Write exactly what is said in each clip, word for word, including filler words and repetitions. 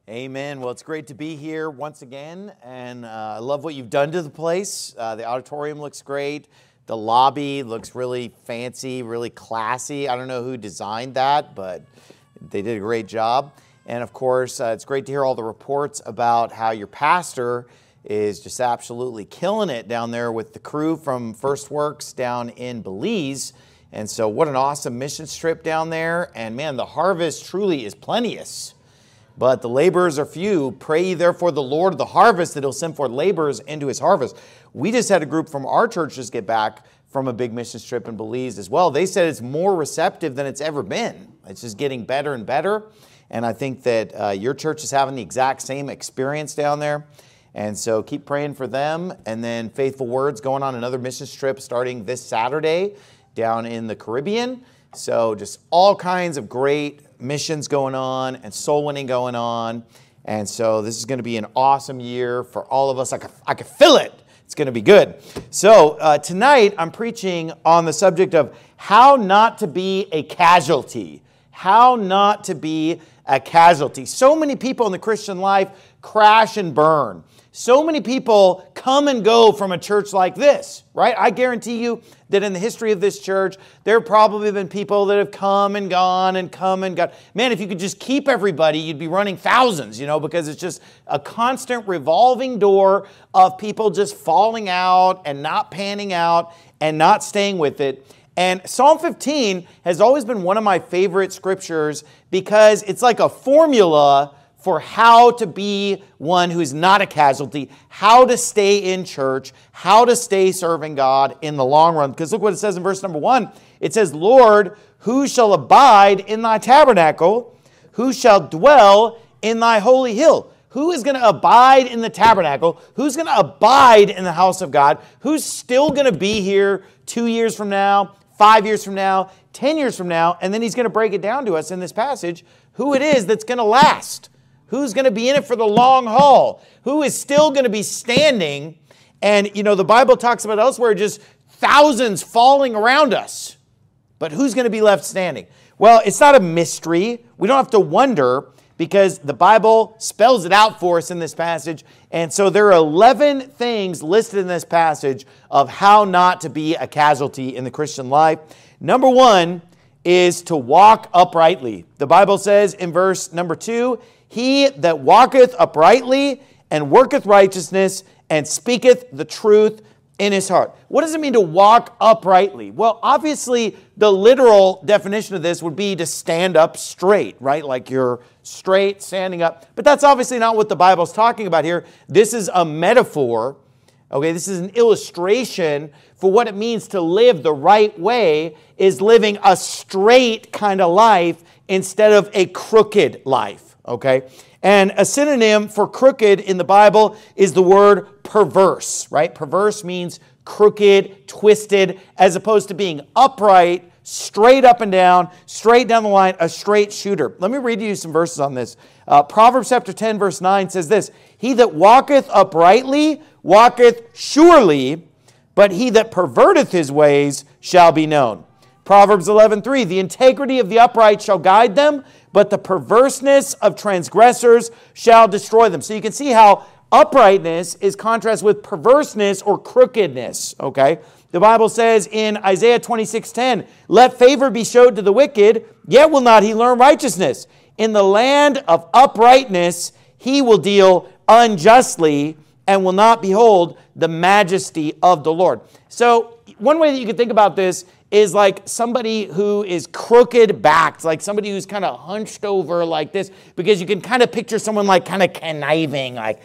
Amen. Well, it's great to be here once again, and uh, I love what you've done to the place. Uh, the auditorium looks great. The lobby looks really fancy, really classy. I don't know who designed that, but they did a great job. And of course, uh, it's great to hear all the reports about how your pastor is just absolutely killing it down there with the crew from First Works down in Belize. And so what an awesome mission trip down there. And man, the harvest truly is plenteous, but the laborers are few. Pray ye therefore the Lord of the harvest that he'll send forth laborers into his harvest. We just had a group from our church just get back from a big mission trip in Belize as well. They said it's more receptive than it's ever been. It's just getting better and better. And I think that uh, your church is having the exact same experience down there. And so keep praying for them. And then Faithful Words going on another mission trip starting this Saturday down in the Caribbean. So just all kinds of great missions going on and soul winning going on. And so this is going to be an awesome year for all of us. I can, I can feel it. It's going to be good. So uh, tonight I'm preaching on the subject of how not to be a casualty. How not to be a casualty. So many people in the Christian life crash and burn. So many people come and go from a church like this, right? I guarantee you that in the history of this church, there have probably been people that have come and gone and come and gone. Man, if you could just keep everybody, you'd be running thousands, you know, because it's just a constant revolving door of people just falling out and not panning out and not staying with it. And Psalm fifteen has always been one of my favorite scriptures because it's like a formula for how to be one who's not a casualty, how to stay in church, how to stay serving God in the long run. Because look what it says in verse number one. It says, Lord, who shall abide in thy tabernacle? Who shall dwell in thy holy hill? Who is going to abide in the tabernacle? Who's going to abide in the house of God? Who's still going to be here two years from now, five years from now, ten years from now? And then he's going to break it down to us in this passage, who it is that's going to last. Who's going to be in it for the long haul? Who is still going to be standing? And, you know, the Bible talks about elsewhere just thousands falling around us. But who's going to be left standing? Well, it's not a mystery. We don't have to wonder because the Bible spells it out for us in this passage. And so there are eleven things listed in this passage of how not to be a casualty in the Christian life. Number one is to walk uprightly. The Bible says in verse number two, he that walketh uprightly and worketh righteousness and speaketh the truth in his heart. What does it mean to walk uprightly? Well, obviously, the literal definition of this would be to stand up straight, right? Like you're straight, standing up. But that's obviously not what the Bible's talking about here. This is a metaphor. Okay, this is an illustration for what it means to live the right way, is living a straight kind of life instead of a crooked life. Okay, and a synonym for crooked in the Bible is the word perverse, right? Perverse means crooked, twisted, as opposed to being upright, straight up and down, straight down the line, a straight shooter. Let me read you some verses on this. Uh, Proverbs chapter ten, verse nine says this, he that walketh uprightly walketh surely, but he that perverteth his ways shall be known. Proverbs eleven three, the integrity of the upright shall guide them, but the perverseness of transgressors shall destroy them. So you can see how uprightness is contrasted with perverseness or crookedness, okay? The Bible says in Isaiah twenty-six ten, let favor be showed to the wicked, yet will not he learn righteousness. In the land of uprightness he will deal unjustly and will not behold the majesty of the Lord. So one way that you can think about this is like somebody who is crooked backed, like somebody who's kind of hunched over like this, because you can kind of picture someone like kind of conniving, like,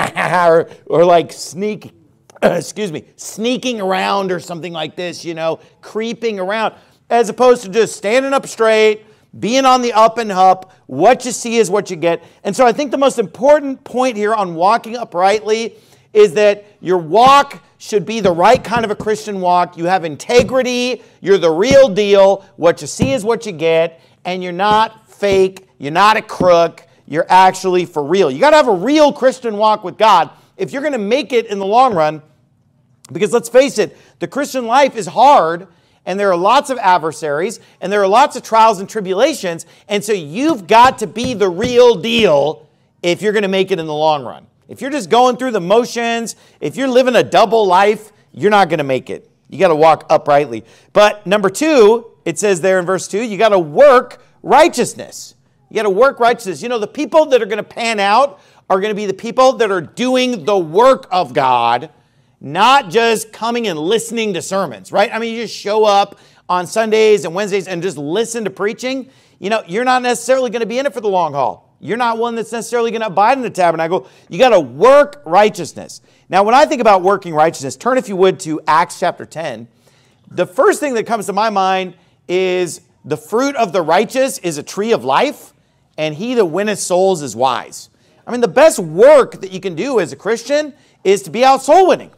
or, or like sneak, excuse me, sneaking around or something like this, you know, creeping around, as opposed to just standing up straight, being on the up and up. What you see is what you get. And so I think the most important point here on walking uprightly is that your walk should be the right kind of a Christian walk. You have integrity. You're the real deal. What you see is what you get. And you're not fake. You're not a crook. You're actually for real. You got to have a real Christian walk with God if you're going to make it in the long run. Because let's face it, the Christian life is hard. And there are lots of adversaries. And there are lots of trials and tribulations. And so you've got to be the real deal if you're going to make it in the long run. If you're just going through the motions, if you're living a double life, you're not going to make it. You got to walk uprightly. But number two, it says there in verse two, you got to work righteousness. You got to work righteousness. You know, the people that are going to pan out are going to be the people that are doing the work of God, not just coming and listening to sermons, right? I mean, you just show up on Sundays and Wednesdays and just listen to preaching. You know, you're not necessarily going to be in it for the long haul. You're not one that's necessarily going to abide in the tabernacle. You got to work righteousness. Now, when I think about working righteousness, turn, if you would, to Acts chapter ten. The first thing that comes to my mind is the fruit of the righteous is a tree of life, and he that winneth souls is wise. I mean, the best work that you can do as a Christian is to be out soul winning.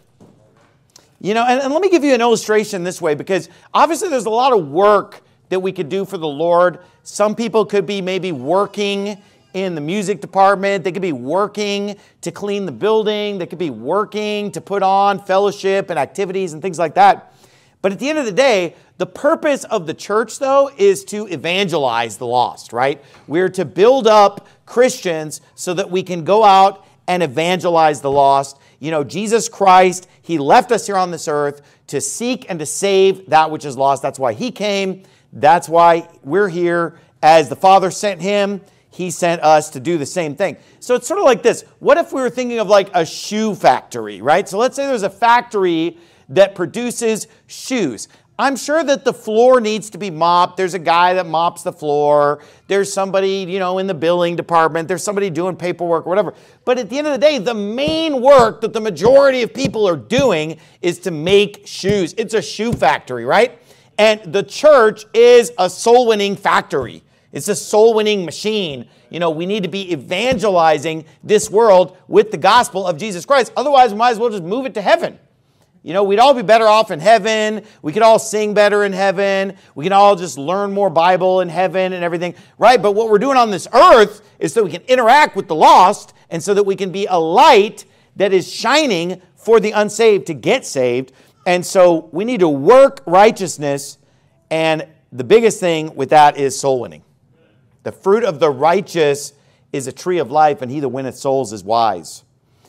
You know, and, and let me give you an illustration this way, because obviously there's a lot of work that we could do for the Lord. Some people could be maybe working in the music department. They could be working to clean the building. They could be working to put on fellowship and activities and things like that. But at the end of the day, the purpose of the church, though, is to evangelize the lost, right? We're to build up Christians so that we can go out and evangelize the lost. You know, Jesus Christ, he left us here on this earth to seek and to save that which is lost. That's why he came. That's why we're here. As the Father sent him, he sent us to do the same thing. So it's sort of like this. What if we were thinking of like a shoe factory, right? So let's say there's a factory that produces shoes. I'm sure that the floor needs to be mopped. There's a guy that mops the floor. There's somebody, you know, in the billing department. There's somebody doing paperwork or whatever. But at the end of the day, the main work that the majority of people are doing is to make shoes. It's a shoe factory, right? And the church is a soul-winning factory. It's a soul-winning machine. You know, we need to be evangelizing this world with the gospel of Jesus Christ. Otherwise, we might as well just move it to heaven. You know, we'd all be better off in heaven. We could all sing better in heaven. We can all just learn more Bible in heaven and everything, right? But what we're doing on this earth is so we can interact with the lost and so that we can be a light that is shining for the unsaved to get saved. And so we need to work righteousness, and the biggest thing with that is soul winning. The fruit of the righteous is a tree of life, and he that winneth souls is wise.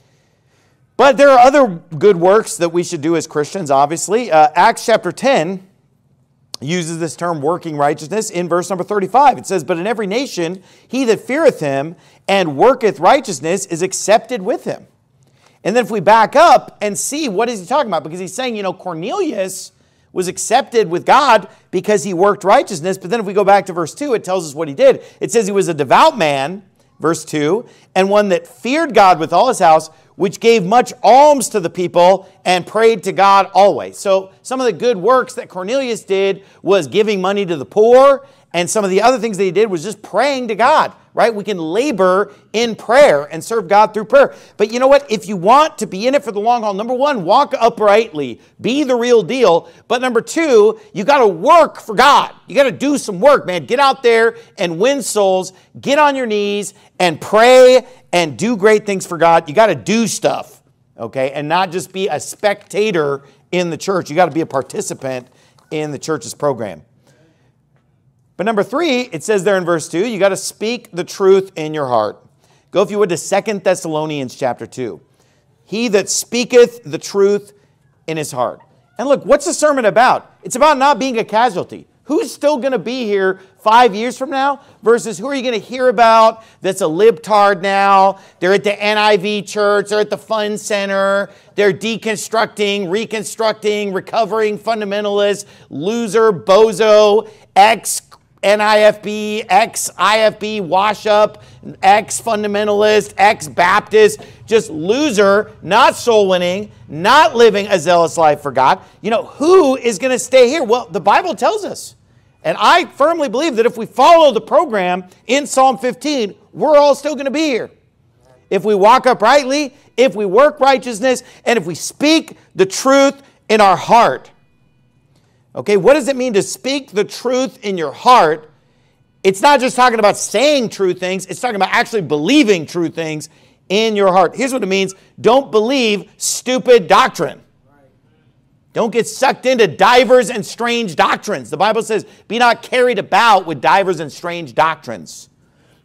But there are other good works that we should do as Christians, obviously. Uh, Acts chapter ten uses this term working righteousness in verse number thirty-five. It says, "But in every nation he that feareth him and worketh righteousness is accepted with him." And then if we back up and see, what is he talking about? Because he's saying, you know, Cornelius was accepted with God because he worked righteousness. But then if we go back to verse two, it tells us what he did. It says he was a devout man, verse two, and one that feared God with all his house, which gave much alms to the people and prayed to God always. So some of the good works that Cornelius did was giving money to the poor, and some of the other things that he did was just praying to God, right? We can labor in prayer and serve God through prayer. But you know what? If you want to be in it for the long haul, number one, walk uprightly. Be the real deal. But number two, you got to work for God. You got to do some work, man. Get out there and win souls. Get on your knees and pray and do great things for God. You got to do stuff, okay? And not just be a spectator in the church. You got to be a participant in the church's program. But number three, it says there in verse two, you got to speak the truth in your heart. Go, if you would, to Second Thessalonians chapter two. He that speaketh the truth in his heart. And look, what's the sermon about? It's about not being a casualty. Who's still going to be here five years from now versus who are you going to hear about that's a libtard now? They're at the N I V church. They're at the Fun Center. They're deconstructing, reconstructing, recovering fundamentalist, loser, bozo, ex N I F B, ex-I F B wash-up, ex-fundamentalist, ex-Baptist, just loser, not soul-winning, not living a zealous life for God. You know, who is going to stay here? Well, the Bible tells us. And I firmly believe that if we follow the program in Psalm fifteen, we're all still going to be here. If we walk uprightly, if we work righteousness, and if we speak the truth in our heart. Okay, what does it mean to speak the truth in your heart? It's not just talking about saying true things. It's talking about actually believing true things in your heart. Here's what it means. Don't believe stupid doctrine. Don't get sucked into divers and strange doctrines. The Bible says, be not carried about with divers and strange doctrines.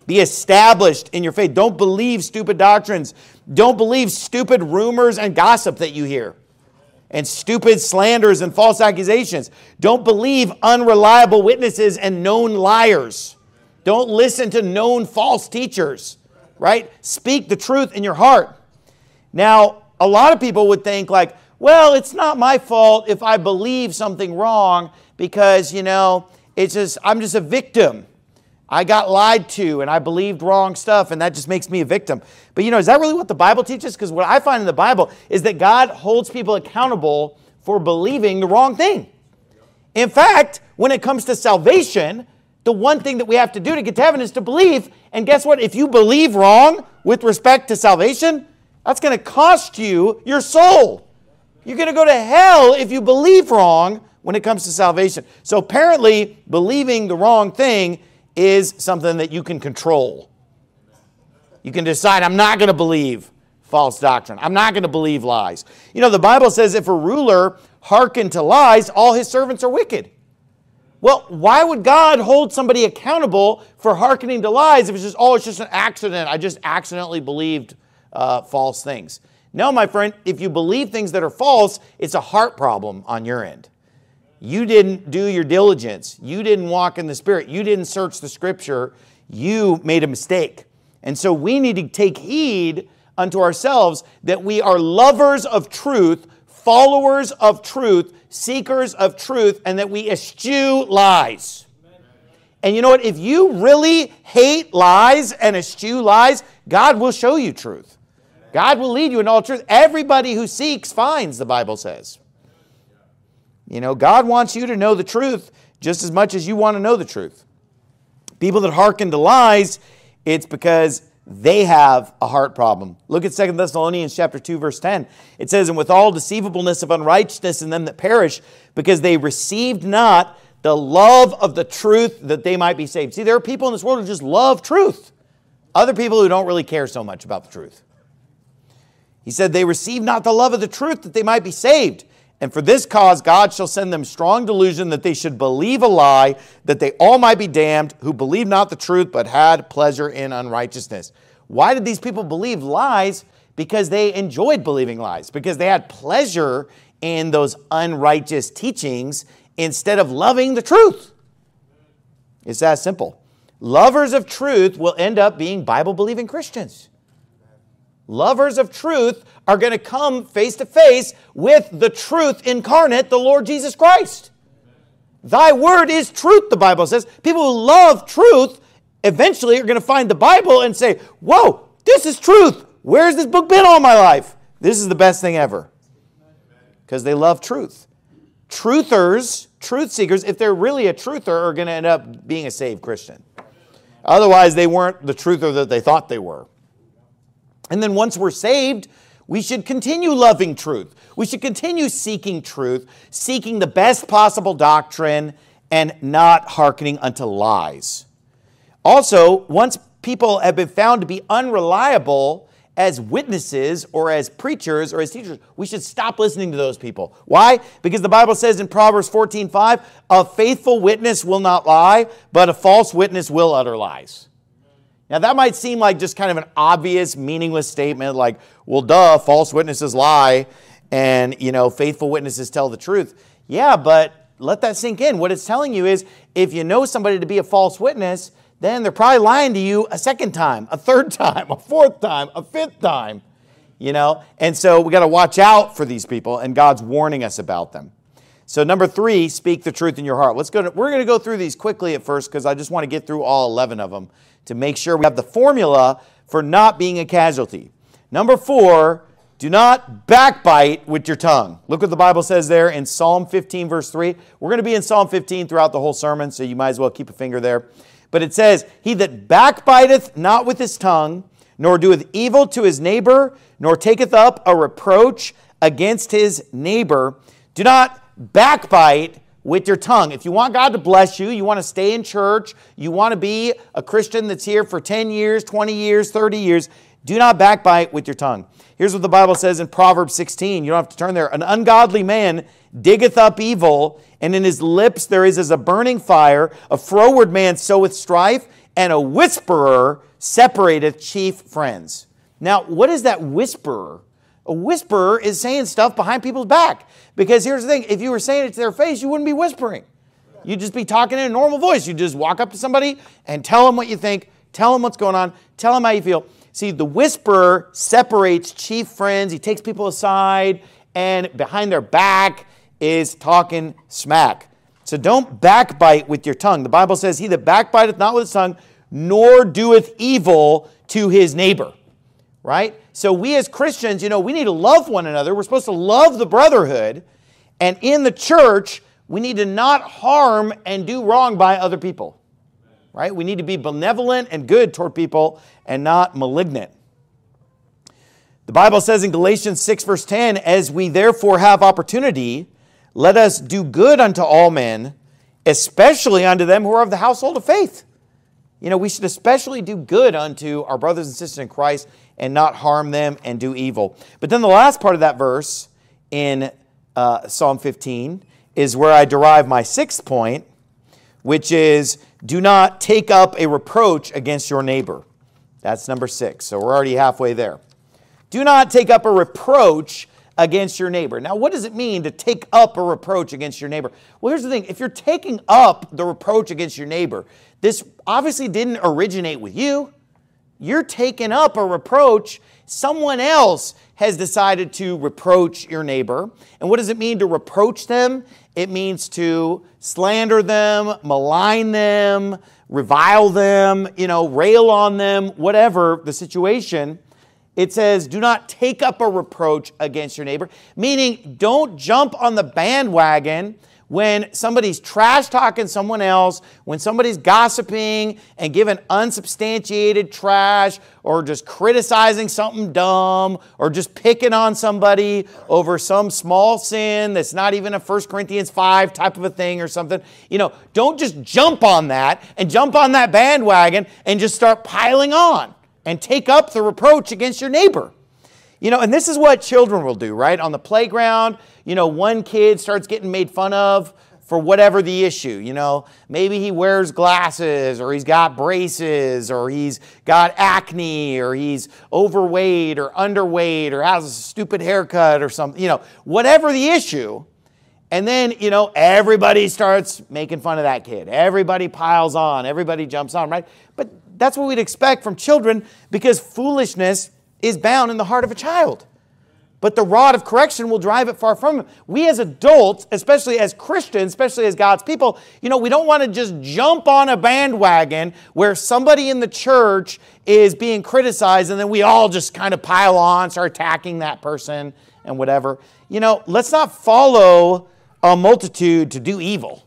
Be established in your faith. Don't believe stupid doctrines. Don't believe stupid rumors and gossip that you hear, and stupid slanders and false accusations. Don't believe unreliable witnesses and known liars. Don't listen to known false teachers, right? Speak the truth in your heart. Now, a lot of people would think like, well, it's not my fault if I believe something wrong because, you know, it's just, I'm just a victim. I got lied to and I believed wrong stuff and that just makes me a victim. But, you know, is that really what the Bible teaches? Because what I find in the Bible is that God holds people accountable for believing the wrong thing. In fact, when it comes to salvation, the one thing that we have to do to get to heaven is to believe. And guess what? If you believe wrong with respect to salvation, that's going to cost you your soul. You're going to go to hell if you believe wrong when it comes to salvation. So apparently, believing the wrong thing is something that you can control. You can decide, I'm not going to believe false doctrine. I'm not going to believe lies. You know, the Bible says if a ruler hearken to lies, all his servants are wicked. Well, why would God hold somebody accountable for hearkening to lies if it's just, oh, it's just an accident. I just accidentally believed uh, false things. No, my friend, if you believe things that are false, it's a heart problem on your end. You didn't do your diligence. You didn't walk in the Spirit. You didn't search the Scripture. You made a mistake. And so we need to take heed unto ourselves that we are lovers of truth, followers of truth, seekers of truth, and that we eschew lies. And you know what? If you really hate lies and eschew lies, God will show you truth. God will lead you in all truth. Everybody who seeks finds, the Bible says. You know, God wants you to know the truth just as much as you want to know the truth. People that hearken to lies, it's because they have a heart problem. Look at Second Thessalonians chapter two, verse ten. It says, and with all deceivableness of unrighteousness in them that perish, because they received not the love of the truth that they might be saved. See, there are people in this world who just love truth. Other people who don't really care so much about the truth. He said, they receive not the love of the truth that they might be saved. And for this cause, God shall send them strong delusion that they should believe a lie, that they all might be damned, who believed not the truth, but had pleasure in unrighteousness. Why did these people believe lies? Because they enjoyed believing lies, because they had pleasure in those unrighteous teachings instead of loving the truth. It's that simple. Lovers of truth will end up being Bible-believing Christians. Lovers of truth are going to come face to face with the truth incarnate, the Lord Jesus Christ. Thy word is truth, the Bible says. People who love truth eventually are going to find the Bible and say, whoa, this is truth. Where's this book been all my life? This is the best thing ever. Because they love truth. Truthers, truth seekers, if they're really a truther, are going to end up being a saved Christian. Otherwise, they weren't the truther that they thought they were. And then once we're saved, we should continue loving truth. We should continue seeking truth, seeking the best possible doctrine, and not hearkening unto lies. Also, once people have been found to be unreliable as witnesses or as preachers or as teachers, we should stop listening to those people. Why? Because the Bible says in Proverbs fourteen five, a faithful witness will not lie, but a false witness will utter lies. Now, that might seem like just kind of an obvious, meaningless statement, like, well, duh, false witnesses lie, and, you know, faithful witnesses tell the truth. Yeah, but let that sink in. What it's telling you is, if you know somebody to be a false witness, then they're probably lying to you a second time, a third time, a fourth time, a fifth time, you know? And so we got to watch out for these people, and God's warning us about them. So number three, speak the truth in your heart. Let's go to, we're going to go through these quickly at first because I just want to get through all eleven of them to make sure we have the formula for not being a casualty. Number four, do not backbite with your tongue. Look what the Bible says there in Psalm fifteen, verse three. We're going to be in Psalm fifteen throughout the whole sermon, so you might as well keep a finger there. But it says, he that backbiteth not with his tongue, nor doeth evil to his neighbor, nor taketh up a reproach against his neighbor. Do not backbite with your tongue. If you want God to bless you, you want to stay in church, you want to be a Christian that's here for ten years, twenty years, thirty years, do not backbite with your tongue. Here's what the Bible says in Proverbs sixteen. You don't have to turn there. An ungodly man diggeth up evil, and in his lips there is as a burning fire. A froward man soweth strife, and a whisperer separateth chief friends. Now, what is that whisperer? A whisperer is saying stuff behind people's back. Because here's the thing, if you were saying it to their face, you wouldn't be whispering. You'd just be talking in a normal voice. You'd just walk up to somebody and tell them what you think, tell them what's going on, tell them how you feel. See, the whisperer separates chief friends. He takes people aside, and behind their back is talking smack. So don't backbite with your tongue. The Bible says, he that backbiteth not with his tongue, nor doeth evil to his neighbor. Right? So we as Christians, you know, we need to love one another. We're supposed to love the brotherhood. And in the church, we need to not harm and do wrong by other people. Right? We need to be benevolent and good toward people and not malignant. The Bible says in Galatians six verse ten, as we therefore have opportunity, let us do good unto all men, especially unto them who are of the household of faith. You know, we should especially do good unto our brothers and sisters in Christ and not harm them and do evil. But then the last part of that verse in uh, Psalm fifteen is where I derive my sixth point, which is, do not take up a reproach against your neighbor. That's number six. So we're already halfway there. Do not take up a reproach against your neighbor. Now, what does it mean to take up a reproach against your neighbor? Well, here's the thing. If you're taking up the reproach against your neighbor, this obviously didn't originate with you. You're taking up a reproach. Someone else has decided to reproach your neighbor. And what does it mean to reproach them? It means to slander them, malign them, revile them, you know, rail on them, whatever the situation. It says, do not take up a reproach against your neighbor, meaning don't jump on the bandwagon when somebody's trash talking someone else, when somebody's gossiping and giving unsubstantiated trash, or just criticizing something dumb, or just picking on somebody over some small sin that's not even a First Corinthians five type of a thing or something. You know, don't just jump on that and jump on that bandwagon and just start piling on and take up the reproach against your neighbor. You know, and this is what children will do, right? On the playground, you know, one kid starts getting made fun of for whatever the issue. You know, maybe he wears glasses, or he's got braces, or he's got acne, or he's overweight or underweight, or has a stupid haircut or something, you know, whatever the issue. And then, you know, everybody starts making fun of that kid. Everybody piles on. Everybody jumps on, right? But that's what we'd expect from children, because foolishness is bound in the heart of a child. But the rod of correction will drive it far from him. We as adults, especially as Christians, especially as God's people, you know, we don't want to just jump on a bandwagon where somebody in the church is being criticized and then we all just kind of pile on, start attacking that person and whatever. You know, let's not follow a multitude to do evil.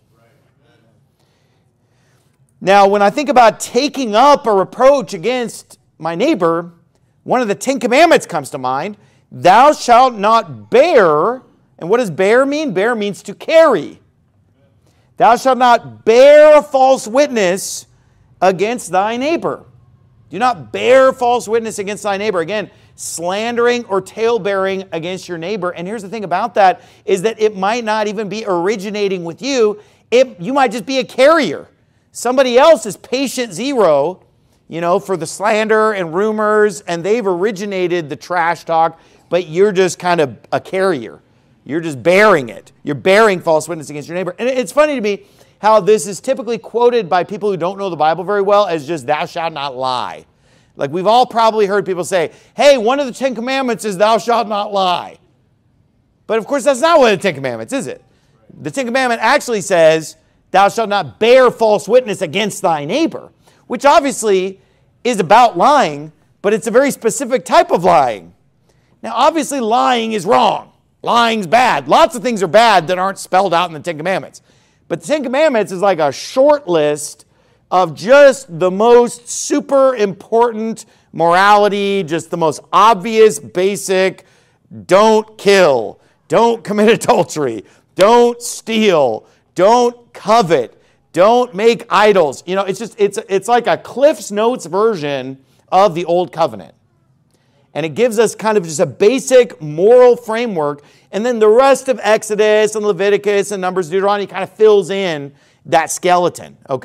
Now, when I think about taking up a reproach against my neighbor, one of the Ten Commandments comes to mind. Thou shalt not bear, and what does bear mean? Bear means to carry. Thou shalt not bear a false witness against thy neighbor. Do not bear false witness against thy neighbor. Again, slandering or tale-bearing against your neighbor. And here's the thing about that, is that it might not even be originating with you. It, you might just be a carrier. Somebody else is patient zero, you know, for the slander and rumors, and they've originated the trash talk, but you're just kind of a carrier. You're just bearing it. You're bearing false witness against your neighbor. And it's funny to me how this is typically quoted by people who don't know the Bible very well as just thou shalt not lie. Like we've all probably heard people say, hey, one of the Ten Commandments is thou shalt not lie. But of course, that's not one of the Ten Commandments, is it? The Ten Commandment actually says, thou shalt not bear false witness against thy neighbor, which obviously is about lying, but it's a very specific type of lying. Now, obviously, lying is wrong. Lying's bad. Lots of things are bad that aren't spelled out in the Ten Commandments. But the Ten Commandments is like a short list of just the most super important morality, just the most obvious, basic, don't kill, don't commit adultery, don't steal, don't covet, don't make idols. You know, it's just, it's, it's like a Cliff's Notes version of the Old Covenant. And it gives us kind of just a basic moral framework. And then the rest of Exodus and Leviticus and Numbers, Deuteronomy kind of fills in that skeleton, okay?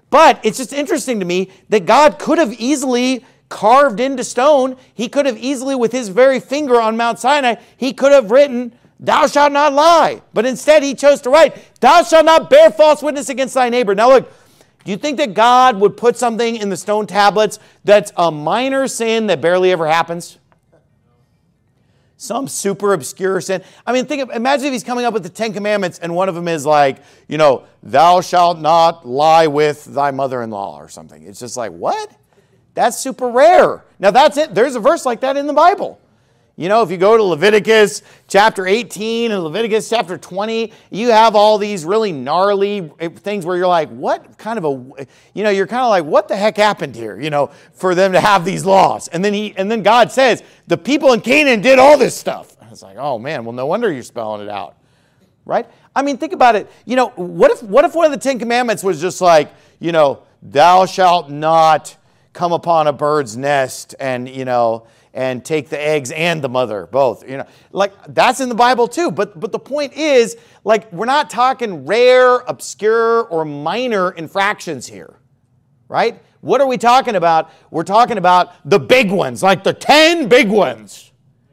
But it's just interesting to me that God could have easily carved into stone. He could have easily, with his very finger on Mount Sinai, he could have written, thou shalt not lie. But instead he chose to write, thou shalt not bear false witness against thy neighbor. Now look, do you think that God would put something in the stone tablets that's a minor sin that barely ever happens? Some super obscure sin. I mean, think of, imagine if he's coming up with the Ten Commandments and one of them is like, you know, thou shalt not lie with thy mother-in-law or something. It's just like, what? That's super rare. Now that's it. There's a verse like that in the Bible. You know, if you go to Leviticus chapter eighteen and Leviticus chapter twenty, you have all these really gnarly things where you're like, what kind of a, you know, you're kind of like, what the heck happened here, you know, for them to have these laws? And then he, and then God says, the people in Canaan did all this stuff. And it's like, oh man, well, no wonder you're spelling it out, right? I mean, think about it. You know, what if, what if one of the Ten Commandments was just like, you know, thou shalt not come upon a bird's nest and, you know, and take the eggs and the mother, both. You know, like that's in the Bible too. But but the point is, like, we're not talking rare, obscure, or minor infractions here, right? What are we talking about? We're talking about the big ones, like the ten big ones.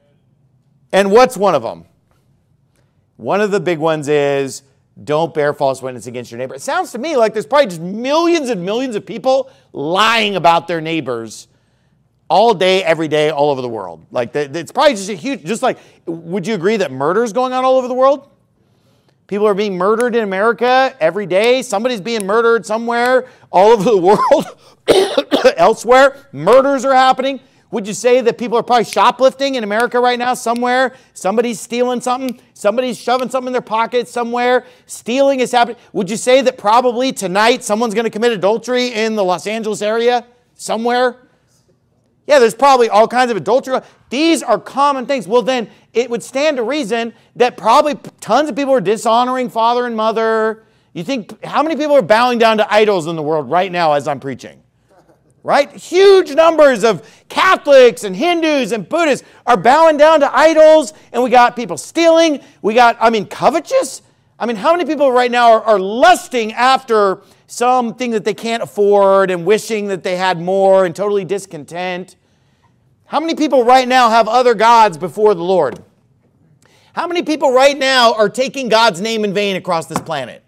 And what's one of them? One of the big ones is don't bear false witness against your neighbor. It sounds to me like there's probably just millions and millions of people lying about their neighbors all day, every day, all over the world. Like, it's probably just a huge, just like, would you agree that murder is going on all over the world? People are being murdered in America every day. Somebody's being murdered somewhere all over the world. Elsewhere, murders are happening. Would you say that people are probably shoplifting in America right now somewhere? Somebody's stealing something. Somebody's shoving something in their pocket somewhere. Stealing is happening. Would you say that probably tonight someone's going to commit adultery in the Los Angeles area somewhere? Yeah, there's probably all kinds of adultery. These are common things. Well, then it would stand to reason that probably tons of people are dishonoring father and mother. You think, how many people are bowing down to idols in the world right now as I'm preaching? Right? Huge numbers of Catholics and Hindus and Buddhists are bowing down to idols. And we got people stealing. We got, I mean, covetous. I mean, how many people right now are, are lusting after something that they can't afford and wishing that they had more and totally discontent? How many people right now have other gods before the Lord? How many people right now are taking God's name in vain across this planet?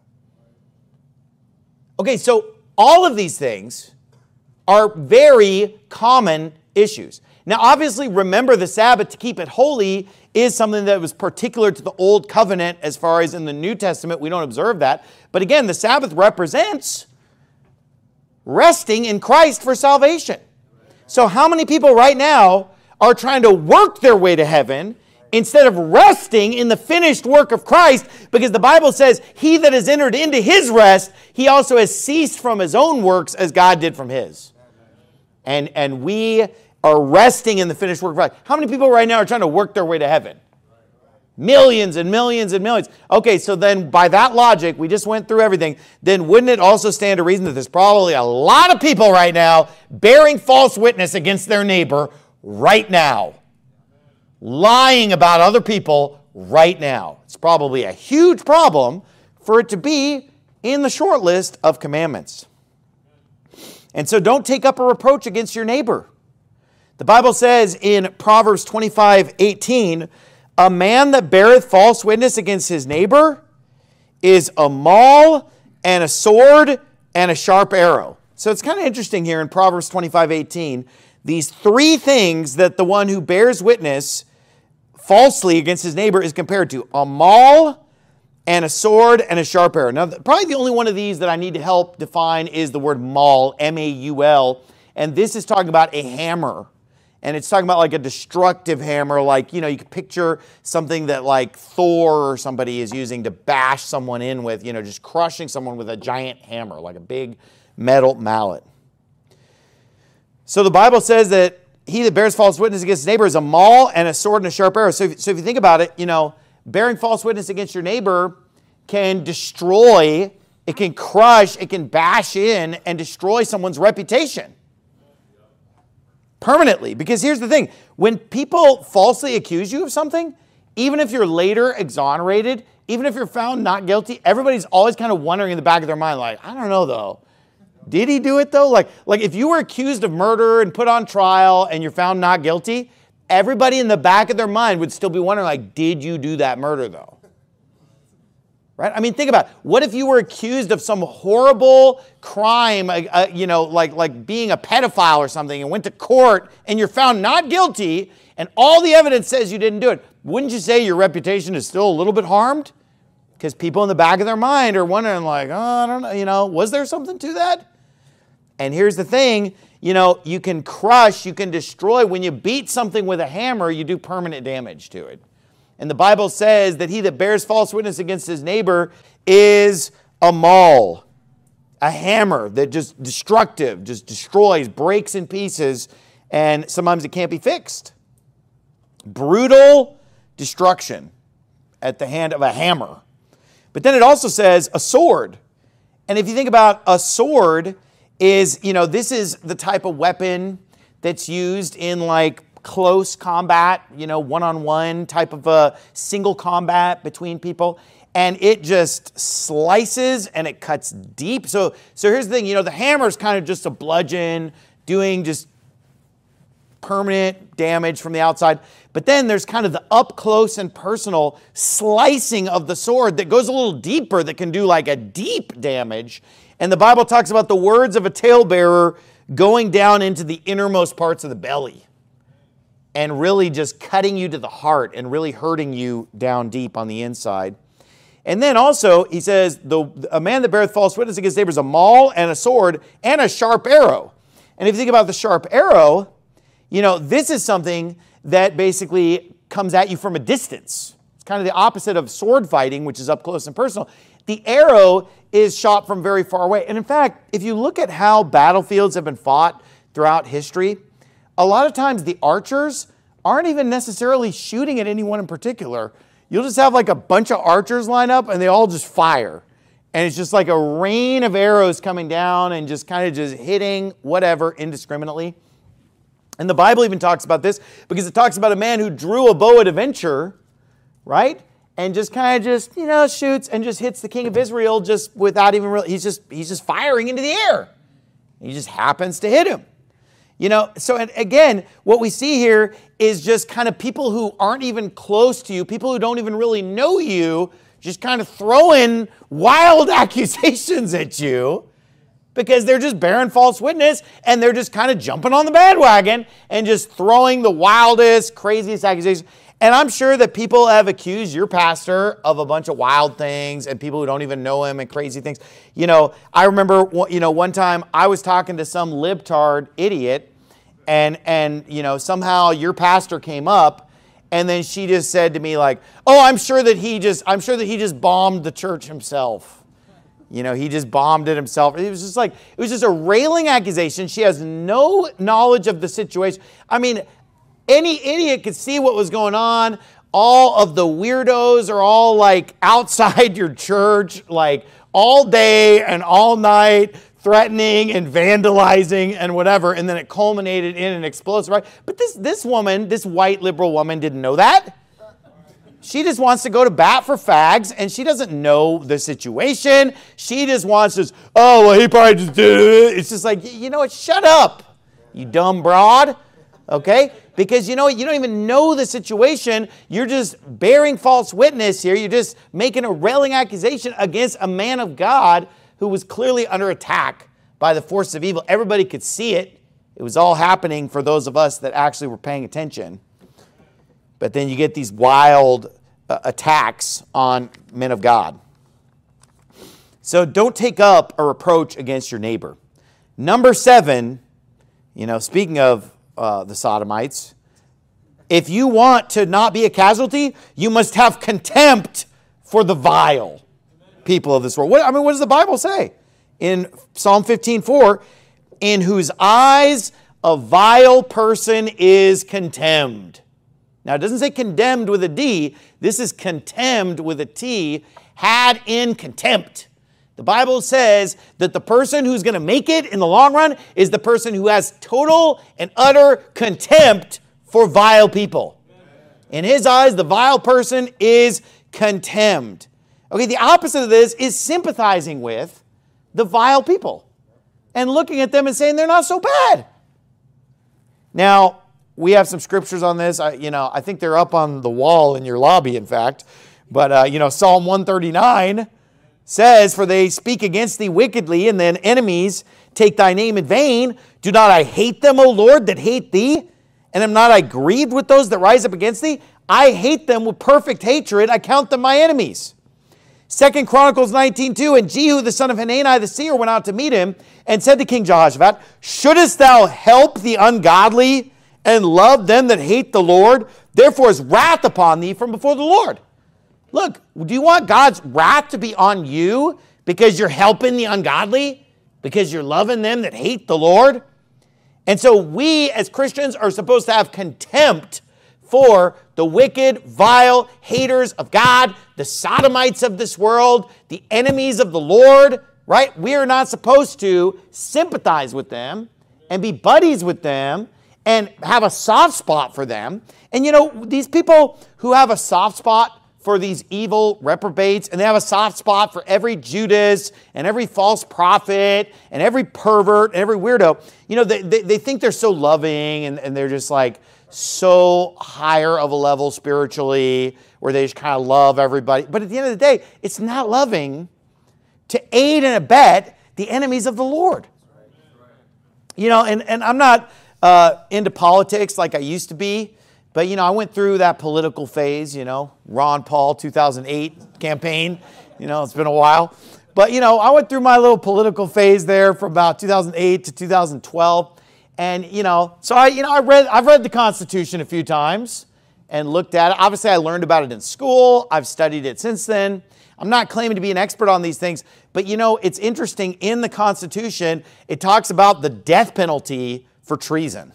Okay, so all of these things are very common issues. Now, obviously, remember the Sabbath to keep it holy is something that was particular to the Old Covenant as far as in the New Testament, we don't observe that. But again, the Sabbath represents resting in Christ for salvation. So how many people right now are trying to work their way to heaven instead of resting in the finished work of Christ? Because the Bible says, he that has entered into his rest, he also has ceased from his own works as God did from his. And, and we are resting in the finished work of Christ. How many people right now are trying to work their way to heaven? Millions and millions and millions. Okay, so then by that logic, we just went through everything. Then wouldn't it also stand to reason that there's probably a lot of people right now bearing false witness against their neighbor right now? Lying about other people right now. It's probably a huge problem for it to be in the short list of commandments. And so don't take up a reproach against your neighbor. The Bible says in Proverbs twenty-five eighteen, a man that beareth false witness against his neighbor is a maul and a sword and a sharp arrow. So it's kind of interesting here in Proverbs twenty-five eighteen, these three things that the one who bears witness falsely against his neighbor is compared to: a maul and a sword and a sharp arrow. Now, probably the only one of these that I need to help define is the word maul, M A U L, and this is talking about a hammer. And it's talking about like a destructive hammer, like, you know, you could picture something that like Thor or somebody is using to bash someone in with, you know, just crushing someone with a giant hammer, like a big metal mallet. So the Bible says that he that bears false witness against his neighbor is a maul and a sword and a sharp arrow. So if, so if you think about it, you know, bearing false witness against your neighbor can destroy, it can crush, it can bash in and destroy someone's reputation. Permanently. Because here's the thing. When people falsely accuse you of something, even if you're later exonerated, even if you're found not guilty, everybody's always kind of wondering in the back of their mind, like, I don't know though. Did he do it though? Like, like if you were accused of murder and put on trial and you're found not guilty, everybody in the back of their mind would still be wondering, like, did you do that murder though? Right? I mean, think about it. What if you were accused of some horrible crime, uh, uh, you know, like, like being a pedophile or something, and went to court and you're found not guilty and all the evidence says you didn't do it? Wouldn't you say your reputation is still a little bit harmed? Because people in the back of their mind are wondering, like, oh, I don't know, you know, was there something to that? And here's the thing, you know, you can crush, you can destroy. When you beat something with a hammer, you do permanent damage to it. And the Bible says that he that bears false witness against his neighbor is a maul, a hammer that just destructive, just destroys, breaks in pieces, and sometimes it can't be fixed. Brutal destruction at the hand of a hammer. But then it also says a sword. And if you think about a sword, is, you know, this is the type of weapon that's used in like close combat, you know, one-on-one type of a single combat between people. And it just slices and it cuts deep. So, so here's the thing, you know, the hammer is kind of just a bludgeon doing just permanent damage from the outside. But then there's kind of the up close and personal slicing of the sword that goes a little deeper, that can do like a deep damage. And the Bible talks about the words of a talebearer going down into the innermost parts of the belly and really just cutting you to the heart and really hurting you down deep on the inside. And then also, he says, the, a man that beareth false witness against neighbor is a maul and a sword and a sharp arrow. And if you think about the sharp arrow, you know, this is something that basically comes at you from a distance. It's kind of the opposite of sword fighting, which is up close and personal. The arrow is shot from very far away. And in fact, if you look at how battlefields have been fought throughout history, a lot of times the archers aren't even necessarily shooting at anyone in particular. You'll just have like a bunch of archers line up and they all just fire. And it's just like a rain of arrows coming down and just kind of just hitting whatever indiscriminately. And the Bible even talks about this because it talks about a man who drew a bow at a venture, right? And just kind of just, you know, shoots and just hits the king of Israel just without even really, he's just, he's just firing into the air. He just happens to hit him. You know, so again, what we see here is just kind of people who aren't even close to you, people who don't even really know you, just kind of throwing wild accusations at you because they're just bearing false witness and they're just kind of jumping on the bandwagon and just throwing the wildest, craziest accusations. And I'm sure that people have accused your pastor of a bunch of wild things and people who don't even know him and crazy things. You know, I remember, you know, one time I was talking to some libtard idiot and, and, you know, somehow your pastor came up and then she just said to me like, oh, I'm sure that he just, I'm sure that he just bombed the church himself. You know, he just bombed it himself. It was just like, it was just a railing accusation. She has no knowledge of the situation. I mean, any idiot could see what was going on. All of the weirdos are all like outside your church, like all day and all night, threatening and vandalizing and whatever. And then it culminated in an explosive, right? But this, this woman, this white liberal woman didn't know that. She just wants to go to bat for fags and she doesn't know the situation. She just wants to, oh, well, he probably just did it. It's just like, you know what? Shut up, you dumb broad. Okay? Because you know what? You don't even know the situation. You're just bearing false witness here. You're just making a railing accusation against a man of God who was clearly under attack by the forces of evil. Everybody could see it. It was all happening for those of us that actually were paying attention. But then you get these wild uh, attacks on men of God. So don't take up a reproach against your neighbor. Number seven, you know, speaking of Uh, the Sodomites, if you want to not be a casualty, you must have contempt for the vile people of this world. What, I mean, what does the Bible say? In Psalm fifteen four, in whose eyes a vile person is contemned. Now, it doesn't say condemned with a D. This is contemned with a T, had in contempt. The Bible says that the person who's going to make it in the long run is the person who has total and utter contempt for vile people. In his eyes, the vile person is contemned. Okay, the opposite of this is sympathizing with the vile people. and looking at them and saying they're not so bad. Now, we have some scriptures on this. I, you know, I think they're up on the wall in your lobby, in fact. But, uh, you know, Psalm one thirty-nine says, "For they speak against thee wickedly, and then enemies take thy name in vain. Do not I hate them, O Lord, that hate thee? And am not I grieved with those that rise up against thee? I hate them with perfect hatred. I count them my enemies." Second Chronicles nineteen two, "And Jehu the son of Hanani the seer went out to meet him, and said to King Jehoshaphat, Shouldest thou help the ungodly and love them that hate the Lord? Therefore is wrath upon thee from before the Lord." Look, do you want God's wrath to be on you because you're helping the ungodly? Because you're loving them that hate the Lord? And so we as Christians are supposed to have contempt for the wicked, vile haters of God, the sodomites of this world, the enemies of the Lord, right? We are not supposed to sympathize with them and be buddies with them and have a soft spot for them. And you know, these people who have a soft spot for these evil reprobates, and they have a soft spot for every Judas and every false prophet and every pervert and every weirdo, you know, they, they, they think they're so loving, and, and they're just like so higher of a level spiritually, where they just kind of love everybody. But at the end of the day, it's not loving to aid and abet the enemies of the Lord. You know, and, and I'm not uh, into politics like I used to be, but, you know, I went through that political phase, you know, Ron Paul two thousand eight campaign. You know, it's been a while. But, you know, I went through my little political phase there from about two thousand eight to two thousand twelve. And, you know, so I, you know, I read, I've read the Constitution a few times and looked at it. Obviously, I learned about it in school. I've studied it since then. I'm not claiming to be an expert on these things, but, you know, it's interesting. In the Constitution, it talks about the death penalty for treason.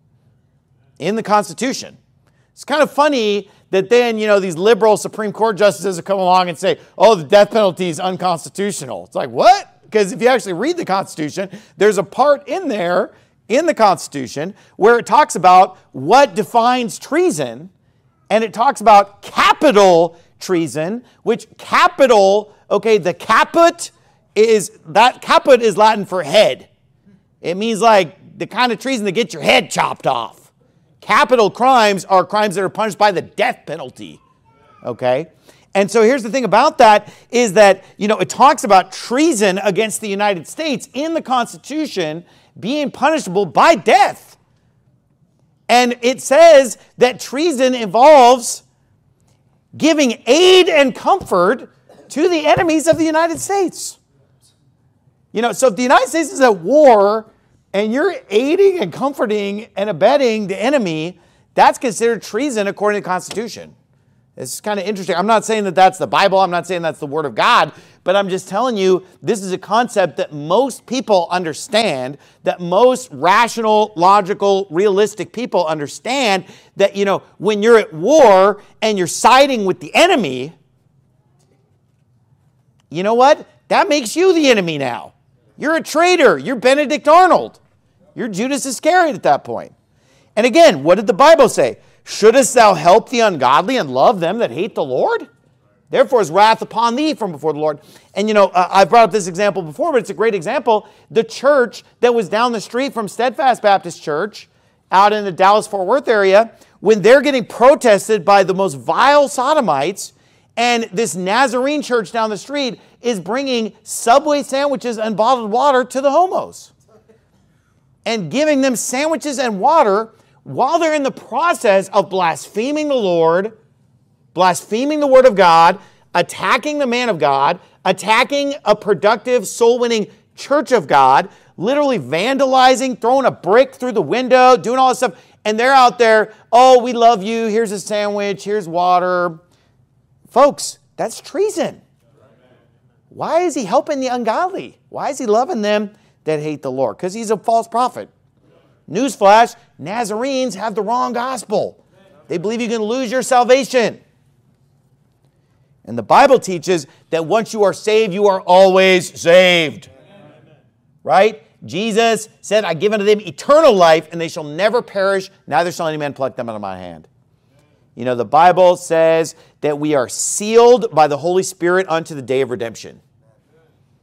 In the Constitution. It's kind of funny that then, you know, these liberal Supreme Court justices will come along and say, oh, the death penalty is unconstitutional. It's like, what? Because if you actually read the Constitution, there's a part in there, in the Constitution, where it talks about what defines treason, and it talks about capital treason, which capital, okay, the caput is, that caput is Latin for head. It means like the kind of treason that gets your head chopped off. Capital crimes are crimes that are punished by the death penalty, okay? And so here's the thing about that is that, you know, it talks about treason against the United States in the Constitution being punishable by death. And it says that treason involves giving aid and comfort to the enemies of the United States. You know, so if the United States is at war and you're aiding and comforting and abetting the enemy, that's considered treason according to the Constitution. It's kind of interesting. I'm not saying that that's the Bible. I'm not saying that's the Word of God. But I'm just telling you, this is a concept that most people understand, that most rational, logical, realistic people understand, that, you know, when you're at war and you're siding with the enemy, you know what? That makes you the enemy now. You're a traitor. You're Benedict Arnold. You're Judas Iscariot at that point. And again, what did the Bible say? Shouldest thou help the ungodly and love them that hate the Lord? Therefore is wrath upon thee from before the Lord. And you know, uh, I've brought up this example before, but it's a great example. The church that was down the street from Steadfast Baptist Church out in the Dallas-Fort Worth area, when they're getting protested by the most vile sodomites, and this Nazarene church down the street is bringing Subway sandwiches and bottled water to the homos. And giving them sandwiches and water while they're in the process of blaspheming the Lord, blaspheming the Word of God, attacking the man of God, attacking a productive, soul-winning church of God, literally vandalizing, throwing a brick through the window, doing all this stuff. And they're out there, oh, we love you, here's a sandwich, here's water. Folks, that's treason. Why is he helping the ungodly? Why is he loving them that hate the Lord? Because he's a false prophet. Newsflash, Nazarenes have the wrong gospel. They believe you can lose your salvation. And the Bible teaches that once you are saved, you are always saved. Right? Jesus said, I give unto them eternal life, and they shall never perish, neither shall any man pluck them out of my hand. You know, the Bible says that we are sealed by the Holy Spirit unto the day of redemption.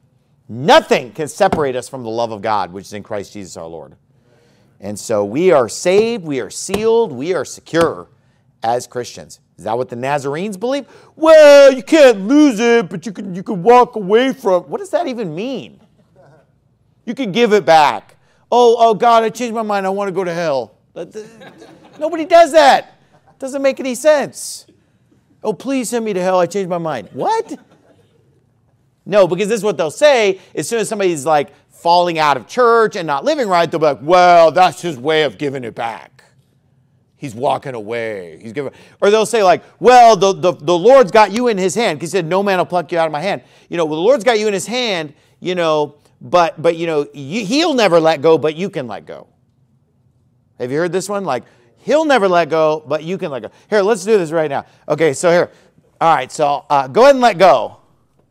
Nothing can separate us from the love of God, which is in Christ Jesus our Lord. And so we are saved, we are sealed, we are secure as Christians. Is that what the Nazarenes believe? Well, you can't lose it, but you can, you can walk away from it. What does that even mean? You can give it back. Oh, oh God, I changed my mind. I want to go to hell. Nobody does that. Doesn't make any sense. Oh, please send me to hell. I changed my mind. What? No, because this is what they'll say. As soon as somebody's like falling out of church and not living right, they'll be like, well, that's his way of giving it back. He's walking away. He's giving, or they'll say like, well, the, the, the Lord's got you in his hand. He said, no man will pluck you out of my hand. You know, well, the Lord's got you in his hand, you know, but, but you know, you, he'll never let go, but you can let go. Have you heard this one? Like, he'll never let go, but you can let go. Here, let's do this right now. Okay, so here. All right, so uh, go ahead and let go.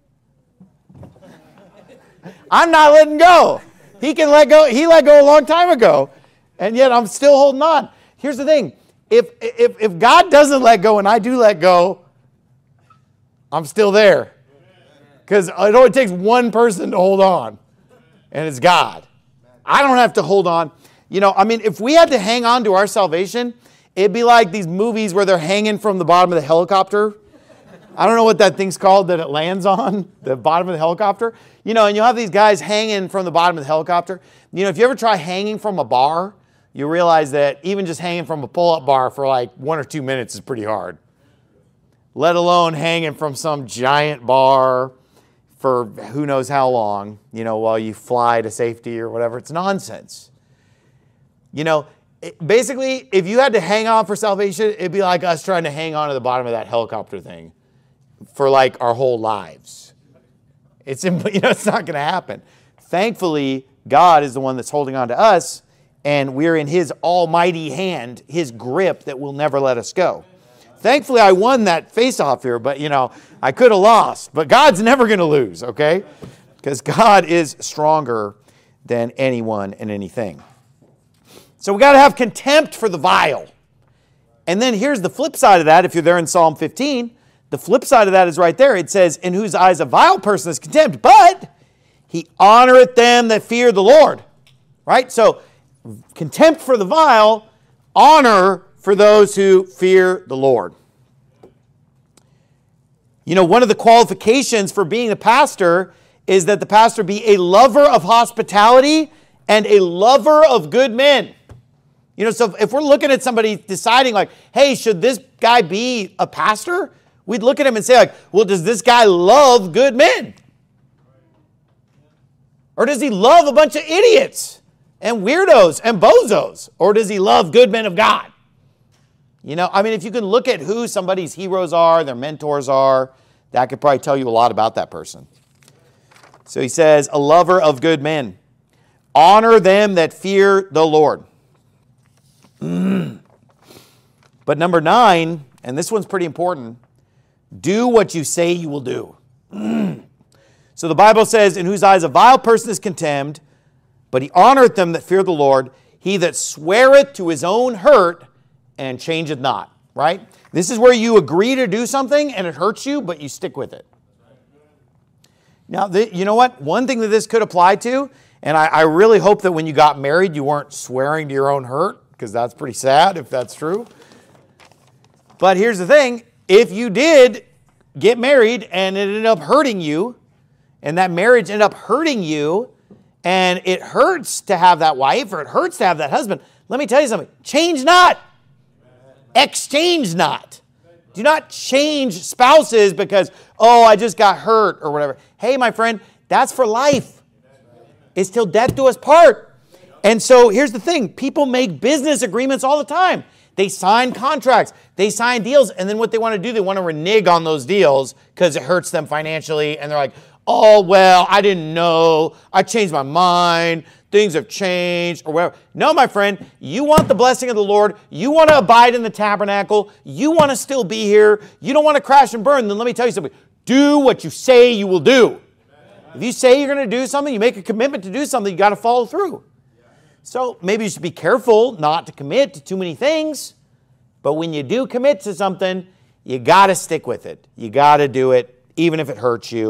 I'm not letting go. He can let go. He let go a long time ago, and yet I'm still holding on. Here's the thing. If, if, if God doesn't let go and I do let go, I'm still there. Because it only takes one person to hold on, and it's God. I don't have to hold on. You know, I mean, if we had to hang on to our salvation, it'd be like these movies where they're hanging from the bottom of the helicopter. I don't know what that thing's called that it lands on, the bottom of the helicopter. You know, and you'll have these guys hanging from the bottom of the helicopter. You know, if you ever try hanging from a bar, you realize that even just hanging from a pull-up bar for like one or two minutes is pretty hard. Let alone hanging from some giant bar for who knows how long, you know, while you fly to safety or whatever. It's nonsense. You know, it, basically, if you had to hang on for salvation, it'd be like us trying to hang on to the bottom of that helicopter thing for like our whole lives. It's, you know, it's not going to happen. Thankfully, God is the one that's holding on to us, and we're in his almighty hand, his grip that will never let us go. Thankfully, I won that face-off here, but, you know, I could have lost. But God's never going to lose, okay? Because God is stronger than anyone and anything. So we got to have contempt for the vile. And then here's the flip side of that. If you're there in Psalm fifteen, the flip side of that is right there. It says, in whose eyes a vile person is contempt, but he honoreth them that fear the Lord. Right? So contempt for the vile, honor for those who fear the Lord. You know, one of the qualifications for being a pastor is that the pastor be a lover of hospitality and a lover of good men. You know, so if we're looking at somebody deciding like, hey, should this guy be a pastor? We'd look at him and say like, well, does this guy love good men? Or does he love a bunch of idiots and weirdos and bozos? Or does he love good men of God? You know, I mean, if you can look at who somebody's heroes are, their mentors are, that could probably tell you a lot about that person. So he says, a lover of good men. Honor them that fear the Lord. Mm. But number nine, and this one's pretty important, do what you say you will do. Mm. So the Bible says, in whose eyes a vile person is contemned, but he honoreth them that fear the Lord. He that sweareth to his own hurt and changeth not. Right? This is where you agree to do something and it hurts you, but you stick with it. Now, the, you know what? One thing that this could apply to, and I, I really hope that when you got married, you weren't swearing to your own hurt, because that's pretty sad if that's true. But here's the thing. If you did get married and it ended up hurting you, and that marriage ended up hurting you, and it hurts to have that wife or it hurts to have that husband, let me tell you something. Change not. Exchange not. Do not change spouses because, oh, I just got hurt or whatever. Hey, my friend, that's for life. It's till death do us part. And so here's the thing. People make business agreements all the time. They sign contracts. They sign deals. And then what they want to do, they want to renege on those deals because it hurts them financially. And they're like, oh, well, I didn't know. I changed my mind. Things have changed or whatever. No, my friend, you want the blessing of the Lord. You want to abide in the tabernacle. You want to still be here. You don't want to crash and burn. Then let me tell you something. Do what you say you will do. Amen. If you say you're going to do something, you make a commitment to do something, you got to follow through. So maybe you should be careful not to commit to too many things. But when you do commit to something, you got to stick with it. You got to do it, even if it hurts you,